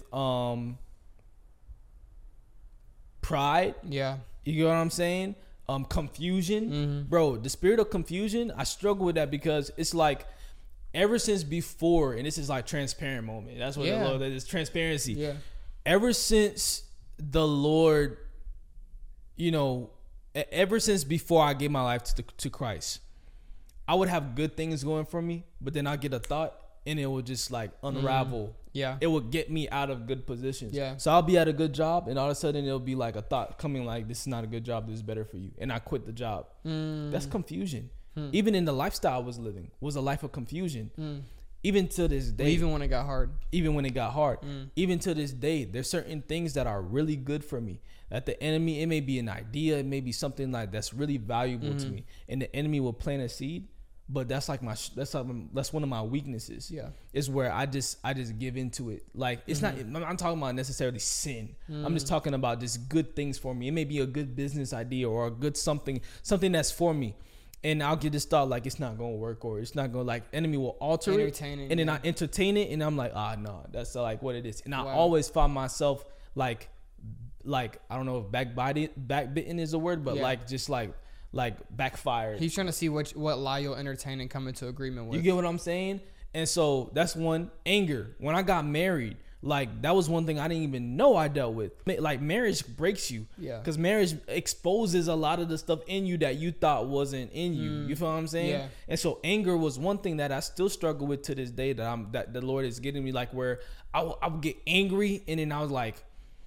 pride. You know what I'm saying? Confusion. Bro, the spirit of confusion, I struggle with that because it's like ever since before, and this is like transparent moment. That's what the Lord is, transparency. Ever since the Lord, ever since before I gave my life to Christ, I would have good things going for me, but then I get a thought and it will just like unravel. Yeah. It will get me out of good positions. Yeah. So I'll be at a good job and all of a sudden it'll be like a thought coming like, this is not a good job. This is better for you. And I quit the job. That's confusion. Even in the lifestyle I was living was a life of confusion. Even to this day. Even when it got hard. Even when it got hard. Even to this day, there's certain things that are really good for me. That the enemy, it may be an idea, it may be something like that's really valuable to me. And the enemy will plant a seed. But that's like that's one of my weaknesses. Yeah, is where I just give into it. Like it's not. I'm talking about necessarily sin. I'm just talking about just good things for me. It may be a good business idea or a good something that's for me, and I'll get this thought like it's not gonna work or it's not gonna like enemy will alter it, and then I entertain it, and I'm like no, that's like what it is. And I always find myself like I don't know if backbitten is a word, but like just like backfired. He's trying to see what lie you'll entertain and come into agreement with. You get what I'm saying? And so that's one. Anger. When I got married, like that was one thing I didn't even know I dealt with. Like marriage breaks you. Yeah. Because marriage exposes a lot of the stuff in you that you thought wasn't in you. You feel what I'm saying? Yeah. And so anger was one thing that I still struggle with to this day that the Lord is getting me, like where I would get angry and then I was like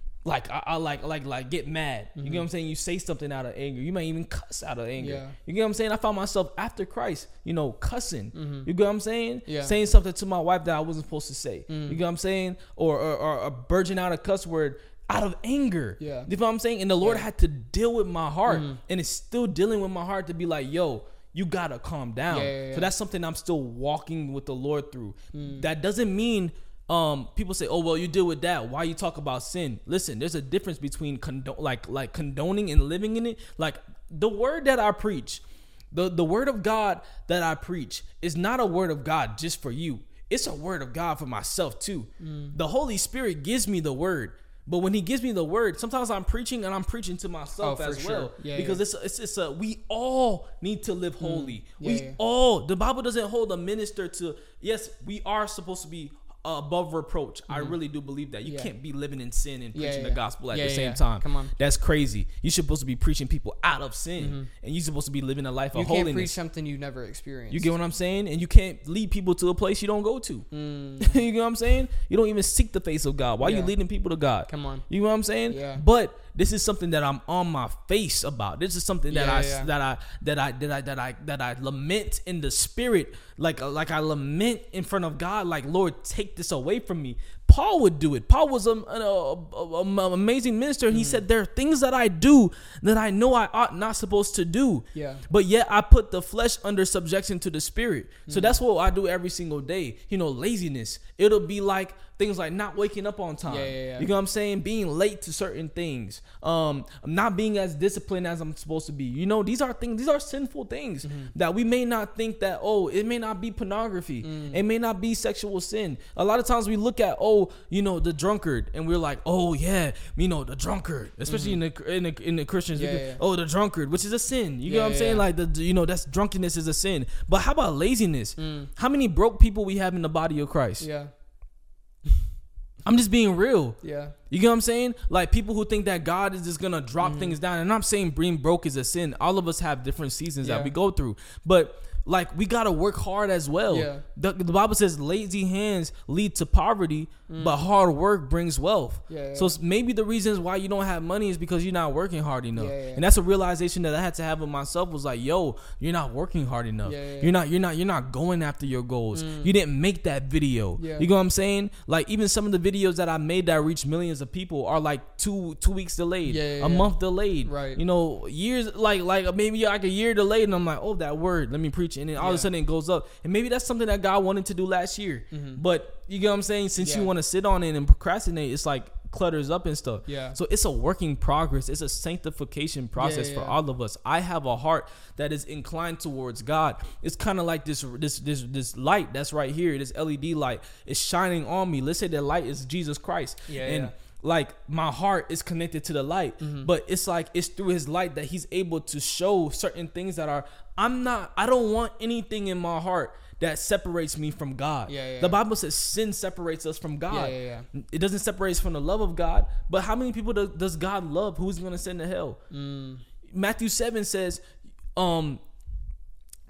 I get mad. You get what I'm saying? You say something out of anger. You might even cuss out of anger. Yeah. You get what I'm saying? I found myself after Christ, cussing. You get what I'm saying? Yeah. Saying something to my wife that I wasn't supposed to say. You get what I'm saying? Or burgeoning out a cuss word out of anger. Yeah. You know what I'm saying? And the Lord had to deal with my heart. And it's still dealing with my heart to be like, yo, you gotta calm down. So that's something I'm still walking with the Lord through. That doesn't mean people say, oh, well, you deal with that. Why you talk about sin? Listen, there's a difference between condoning and living in it. Like the word that I preach, the word of God that I preach is not a word of God just for you. It's a word of God for myself too. The Holy Spirit gives me the word. But when he gives me the word, sometimes I'm preaching and I'm preaching to myself as well. Yeah, because it's we all need to live holy. The Bible doesn't hold a minister to, yes, we are supposed to be above reproach. I really do believe that you can't be living in sin and preaching the gospel at the same time. Come on, that's crazy. You're supposed to be preaching people out of sin, and you're supposed to be living a life of holiness. You can't preach something you've never experienced. You get what I'm saying? And you can't lead people to a place you don't go to. You get what I'm saying? You don't even seek the face of God. Why are you leading people to God? Come on, you know what I'm saying? Yeah. But this is something that I'm on my face about. This is something that I lament in the spirit, like I lament in front of God, like, Lord, take this away from me. Paul would do it. Paul was an amazing minister, and he said, there are things that I do that I know I ought not supposed to do. Yeah. But yet I put the flesh under subjection to the spirit. So that's what I do every single day. Laziness. It'll be like things like not waking up on time. You know what I'm saying? Being late to certain things. Not being as disciplined as I'm supposed to be. These are sinful things that we may not think that, it may not be pornography. It may not be sexual sin. A lot of times we look at, the drunkard, and we're like, the drunkard, especially in the Christians, the drunkard, which is a sin. You know what I'm saying? Like that's drunkenness is a sin. But how about laziness? How many broke people we have in the body of Christ? Yeah. I'm just being real. Yeah. You get what I'm saying? Like people who think that God is just going to drop things down. And I'm saying being broke is a sin. All of us have different seasons that we go through. But like we got to work hard as well. Yeah. The Bible says lazy hands lead to poverty, but hard work brings wealth. So maybe the reasons why you don't have money is because you're not working hard enough. And that's a realization that I had to have with myself, was like, yo, you're not working hard enough. You're not going after your goals. You didn't make that video. You know what I'm saying? Like even some of the videos that I made that reached millions of people are like two weeks delayed, a month delayed, right? Years, like maybe like a year delayed, and I'm like, oh, that word, let me preach, and then all of a sudden it goes up. And maybe that's something that God wanted to do last year, but you get what I'm saying? Since you want to sit on it and procrastinate, it's like clutters up and stuff. Yeah. So it's a working progress. It's a sanctification process for all of us. I have a heart that is inclined towards God. It's kind of like this light that's right here. This LED light is shining on me. Let's say the light is Jesus Christ. Like my heart is connected to the light, but it's like it's through his light that he's able to show certain things that are, I don't want anything in my heart that separates me from God. The Bible says sin separates us from God. It doesn't separate us from the love of God. But how many people does God love? Who's going to send to hell? Matthew 7 says,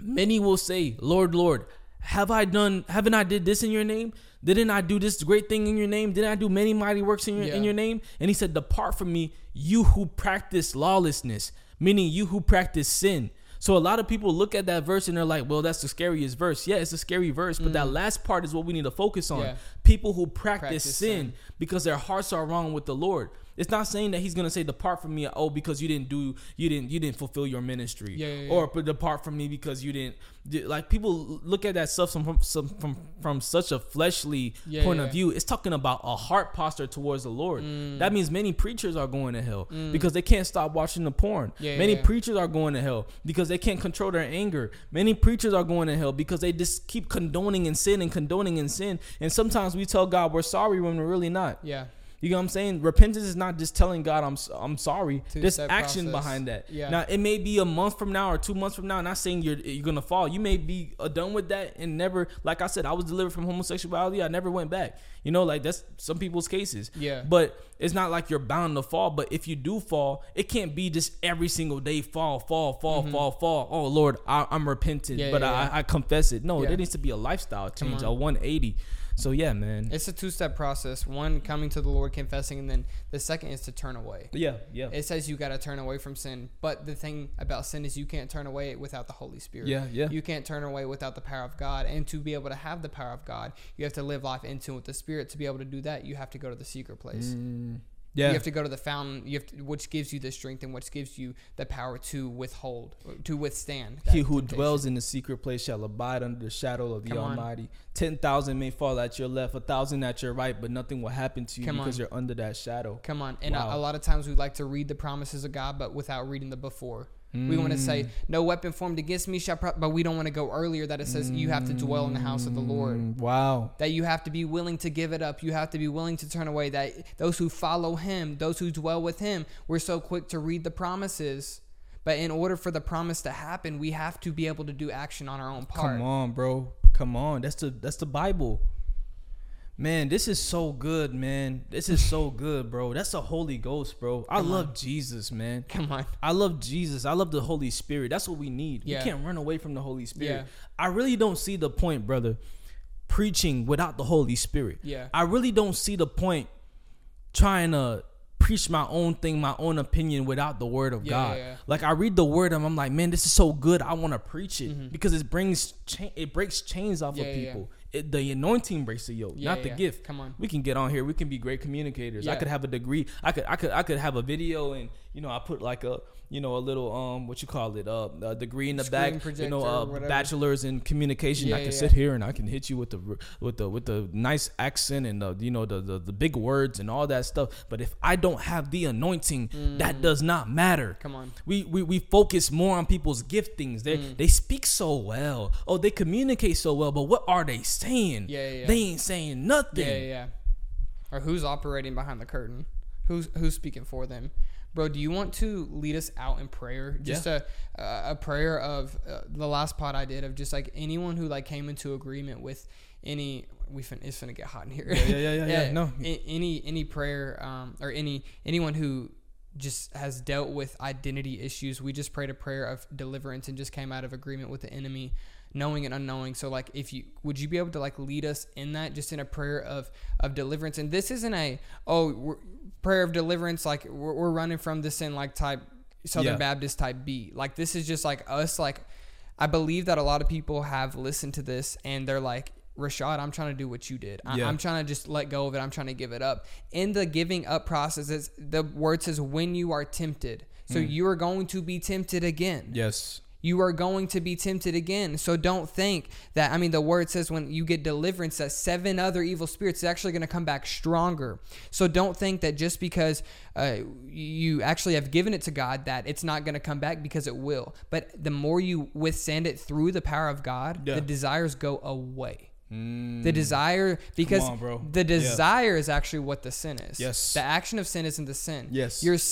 Many will say, Lord, Lord, haven't I did this in your name? Didn't I do this great thing in your name? Didn't I do many mighty works in your name? And he said, depart from me, you who practice lawlessness, meaning you who practice sin. So a lot of people look at that verse and they're like, well, that's the scariest verse. Yeah, it's a scary verse, but that last part is what we need to focus on. Yeah. People who practice sin because their hearts are wrong with the Lord. It's not saying that he's going to say, depart from me, because you didn't fulfill your ministry. Or depart from me because you didn't. Like, people look at that stuff from such a fleshly point of view. It's talking about a heart posture towards the Lord. That means many preachers are going to hell because they can't stop watching the porn. Many preachers are going to hell because they can't control their anger. Many preachers are going to hell because they just keep condoning in sin. And sometimes we tell God we're sorry when we're really not. Yeah. You know what I'm saying? Repentance is not just telling God I'm sorry. There's action behind that. Yeah. Now, it may be a month from now or 2 months from now. Not saying you're gonna fall. You may be done with that and never. Like I said, I was delivered from homosexuality. I never went back. You know, like that's some people's cases. Yeah. But it's not like you're bound to fall. But if you do fall, it can't be just every single day fall. Oh Lord, I'm repentant, I confess it. No, there needs to be a lifestyle change, a 180. So yeah, man, it's a 2-step process. One, coming to the Lord, confessing, and then the second is to turn away. Yeah. It says you got to turn away from sin, but the thing about sin is you can't turn away without the Holy Spirit. Yeah. You can't turn away without the power of God, and to be able to have the power of God, you have to live life in tune with the Spirit. To be able to do that, you have to go to the secret place. Yeah. You have to go to the fountain, which gives you the strength and which gives you the power to withstand. He who dwells in the secret place shall abide under the shadow of the Almighty. 10,000 may fall at your left, 1,000 at your right, but nothing will happen to you because you're under that shadow. Come on. And a lot of times we like to read the promises of God, but without reading the before. We want to say, no weapon formed against me shall prosper, but we don't want to go earlier that it says you have to dwell in the house of the Lord. Wow. That you have to be willing to give it up. You have to be willing to turn away. That those who follow him, those who dwell with him, we're so quick to read the promises. But in order for the promise to happen, we have to be able to do action on our own part. Come on, bro. Come on. That's the Bible. Man, this is so good, man. This is so good, bro. That's the Holy Ghost, bro. I love Jesus, man. Come on. I love Jesus. I love the Holy Spirit. That's what we need. Yeah. You can't run away from the Holy Spirit. Yeah. I really don't see the point, brother, preaching without the Holy Spirit. Yeah. I really don't see the point trying to preach my own thing, my own opinion without the word of God. Yeah. Like, I read the word and I'm like, man, this is so good. I want to preach it because it breaks chains off of people. Yeah. The anointing breaks the yoke, not the gift. Come on, we can get on here. We can be great communicators. I could have a degree. I could have a video, and I put like a little what you call it, a degree in the back. Bachelor's in communication. I can sit here and I can hit you with the nice accent and the big words and all that stuff. But if I don't have the anointing, that does not matter. Come on, we focus more on people's giftings. They speak so well. Oh, they communicate so well, but what are they saying? They ain't saying nothing. Or who's operating behind the curtain? Who's speaking for them? Bro, do you want to lead us out in prayer? Just a prayer of the last pod I did of just like anyone who like came into agreement with any. It's gonna get hot in here. Yeah. No. Any prayer or anyone who just has dealt with identity issues. We just prayed a prayer of deliverance and just came out of agreement with the enemy, knowing and unknowing. So like, would you be able to like lead us in that, just in a prayer of deliverance? And this isn't prayer of deliverance like we're running from this in like type Southern Baptist type beat. Like, this is just like us. Like, I believe that a lot of people have listened to this and they're like, Rashad, I'm trying to do what you did. I'm trying to just let go of it. I'm trying to give it up. In the giving up process, the word says when you are tempted. So you are going to be tempted again. Yes. You are going to be tempted again. So don't think that, the word says when you get deliverance, that 7 other evil spirits is actually going to come back stronger. So don't think that just because you actually have given it to God that it's not going to come back, because it will. But the more you withstand it through the power of God, the desires go away. The desire, because the desire is actually what the sin is. Yes. The action of sin isn't the sin. Yes. Your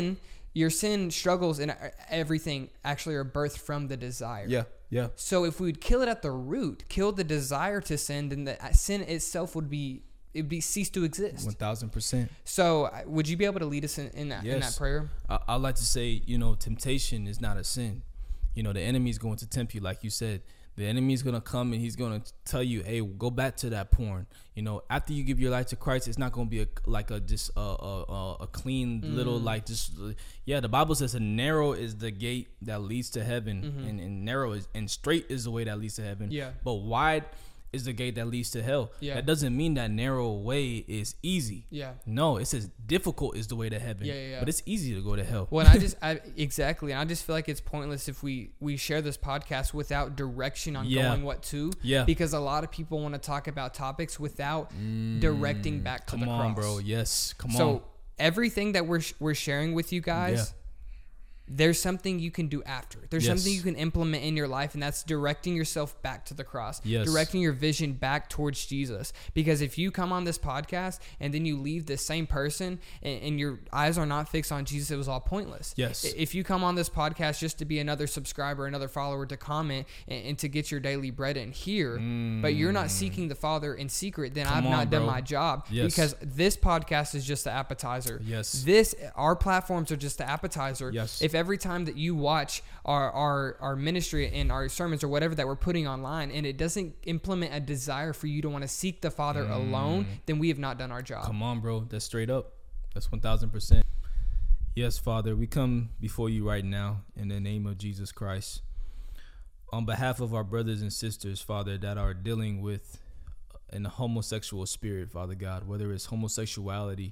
sin struggles and everything actually are birthed from the desire. Yeah. Yeah. So if we would kill it at the root, kill the desire to sin, then the sin itself would cease to exist. 1,000%. So would you be able to lead us in that prayer? I like to say, temptation is not a sin. The enemy is going to tempt you, like you said. The enemy is going to come and he's going to tell you, hey, go back to that porn. After you give your life to Christ, it's not going to be a clean little, the Bible says narrow is the gate that leads to heaven, and narrow and straight is the way that leads to heaven. Yeah. But wide is the gate that leads to hell. Yeah. That doesn't mean that narrow way is easy. Yeah. No, it says difficult is the way to heaven. Yeah. But it's easy to go to hell. Well, exactly. And I just feel like it's pointless if we share this podcast without direction on going what to. Yeah. Because a lot of people want to talk about topics without directing back to the cross. Come on, bro. Yes. Come on. So everything that we're sharing with you guys, there's something you can do after. There's something you can implement in your life, and that's directing yourself back to the cross. Yes. Directing your vision back towards Jesus. Because if you come on this podcast and then you leave the same person and your eyes are not fixed on Jesus, it was all pointless. Yes. If you come on this podcast just to be another subscriber, another follower, to comment and to get your daily bread in here, but you're not seeking the Father in secret, then I've not done my job. Yes. Because this podcast is just the appetizer. Yes. Our platforms are just the appetizer. Yes. If every time that you watch our ministry and our sermons or whatever that we're putting online, and it doesn't implement a desire for you to want to seek the Father alone, then we have not done our job. Come on, bro. That's straight up. That's 1,000%. Yes, Father, we come before you right now in the name of Jesus Christ. On behalf of our brothers and sisters, Father, that are dealing with an homosexual spirit, Father God, whether it's homosexuality,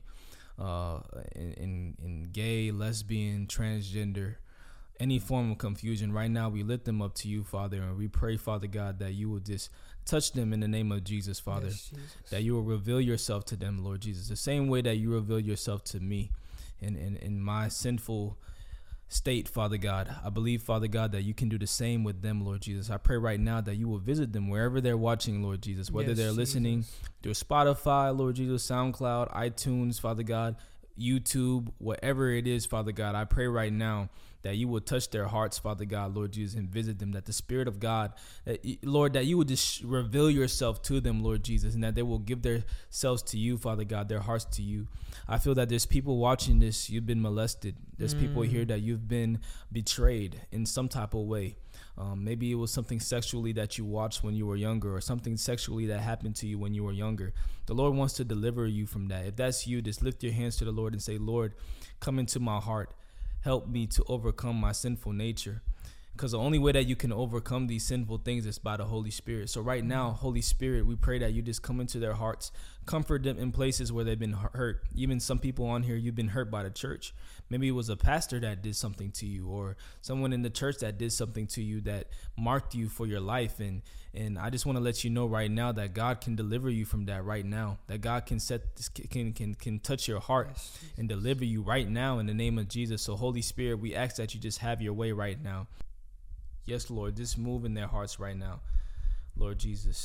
in gay, lesbian, transgender, any form of confusion, right now we lift them up to you, Father, and we pray, Father God, that you will just touch them in the name of Jesus, Father. Yes, Jesus. That you will reveal yourself to them, Lord Jesus, the same way that you reveal yourself to me in my sinful state, Father God. I believe, Father God, that you can do the same with them, Lord Jesus. I pray right now that you will visit them wherever they're watching, Lord Jesus, whether they're listening through Spotify, Lord Jesus, SoundCloud, iTunes, Father God, YouTube, whatever it is, Father God. I pray right now that you will touch their hearts, Father God, Lord Jesus, and visit them, that the Spirit of God, Lord, that you would just reveal yourself to them, Lord Jesus, and that they will give themselves to you, Father God, their hearts to you. I feel that there's people watching this, you've been molested. There's people here that you've been betrayed in some type of way. Maybe it was something sexually that you watched when you were younger, or something sexually that happened to you when you were younger. The Lord wants to deliver you from that. If that's you, just lift your hands to the Lord and say, Lord, come into my heart. Help me to overcome my sinful nature. Because the only way that you can overcome these sinful things is by the Holy Spirit. So right now, Holy Spirit, we pray that you just come into their hearts, comfort them in places where they've been hurt. Even some people on here, you've been hurt by the church. Maybe it was a pastor that did something to you, or someone in the church that did something to you that marked you for your life. And I just want to let you know right now that God can deliver you from that right now. That God can can touch your heart and deliver you right now in the name of Jesus. So Holy Spirit, we ask that you just have your way right now. Yes, Lord, just move in their hearts right now, Lord Jesus.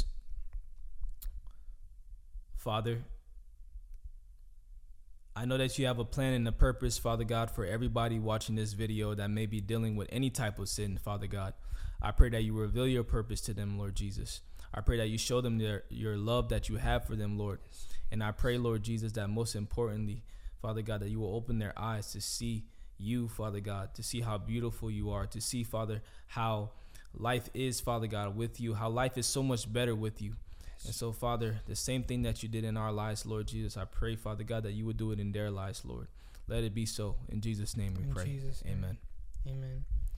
Father, I know that you have a plan and a purpose, Father God, for everybody watching this video that may be dealing with any type of sin, Father God. I pray that you reveal your purpose to them, Lord Jesus. I pray that you show them your love that you have for them, Lord. And I pray, Lord Jesus, that most importantly, Father God, that you will open their eyes to see you, Father God, to see how beautiful you are, to see, Father, how life is, Father God, with you, how life is so much better with you. And so, Father, the same thing that you did in our lives, Lord Jesus, I pray, Father God, that you would do it in their lives, Lord. Let it be so. In Jesus' name we pray. Amen. Amen.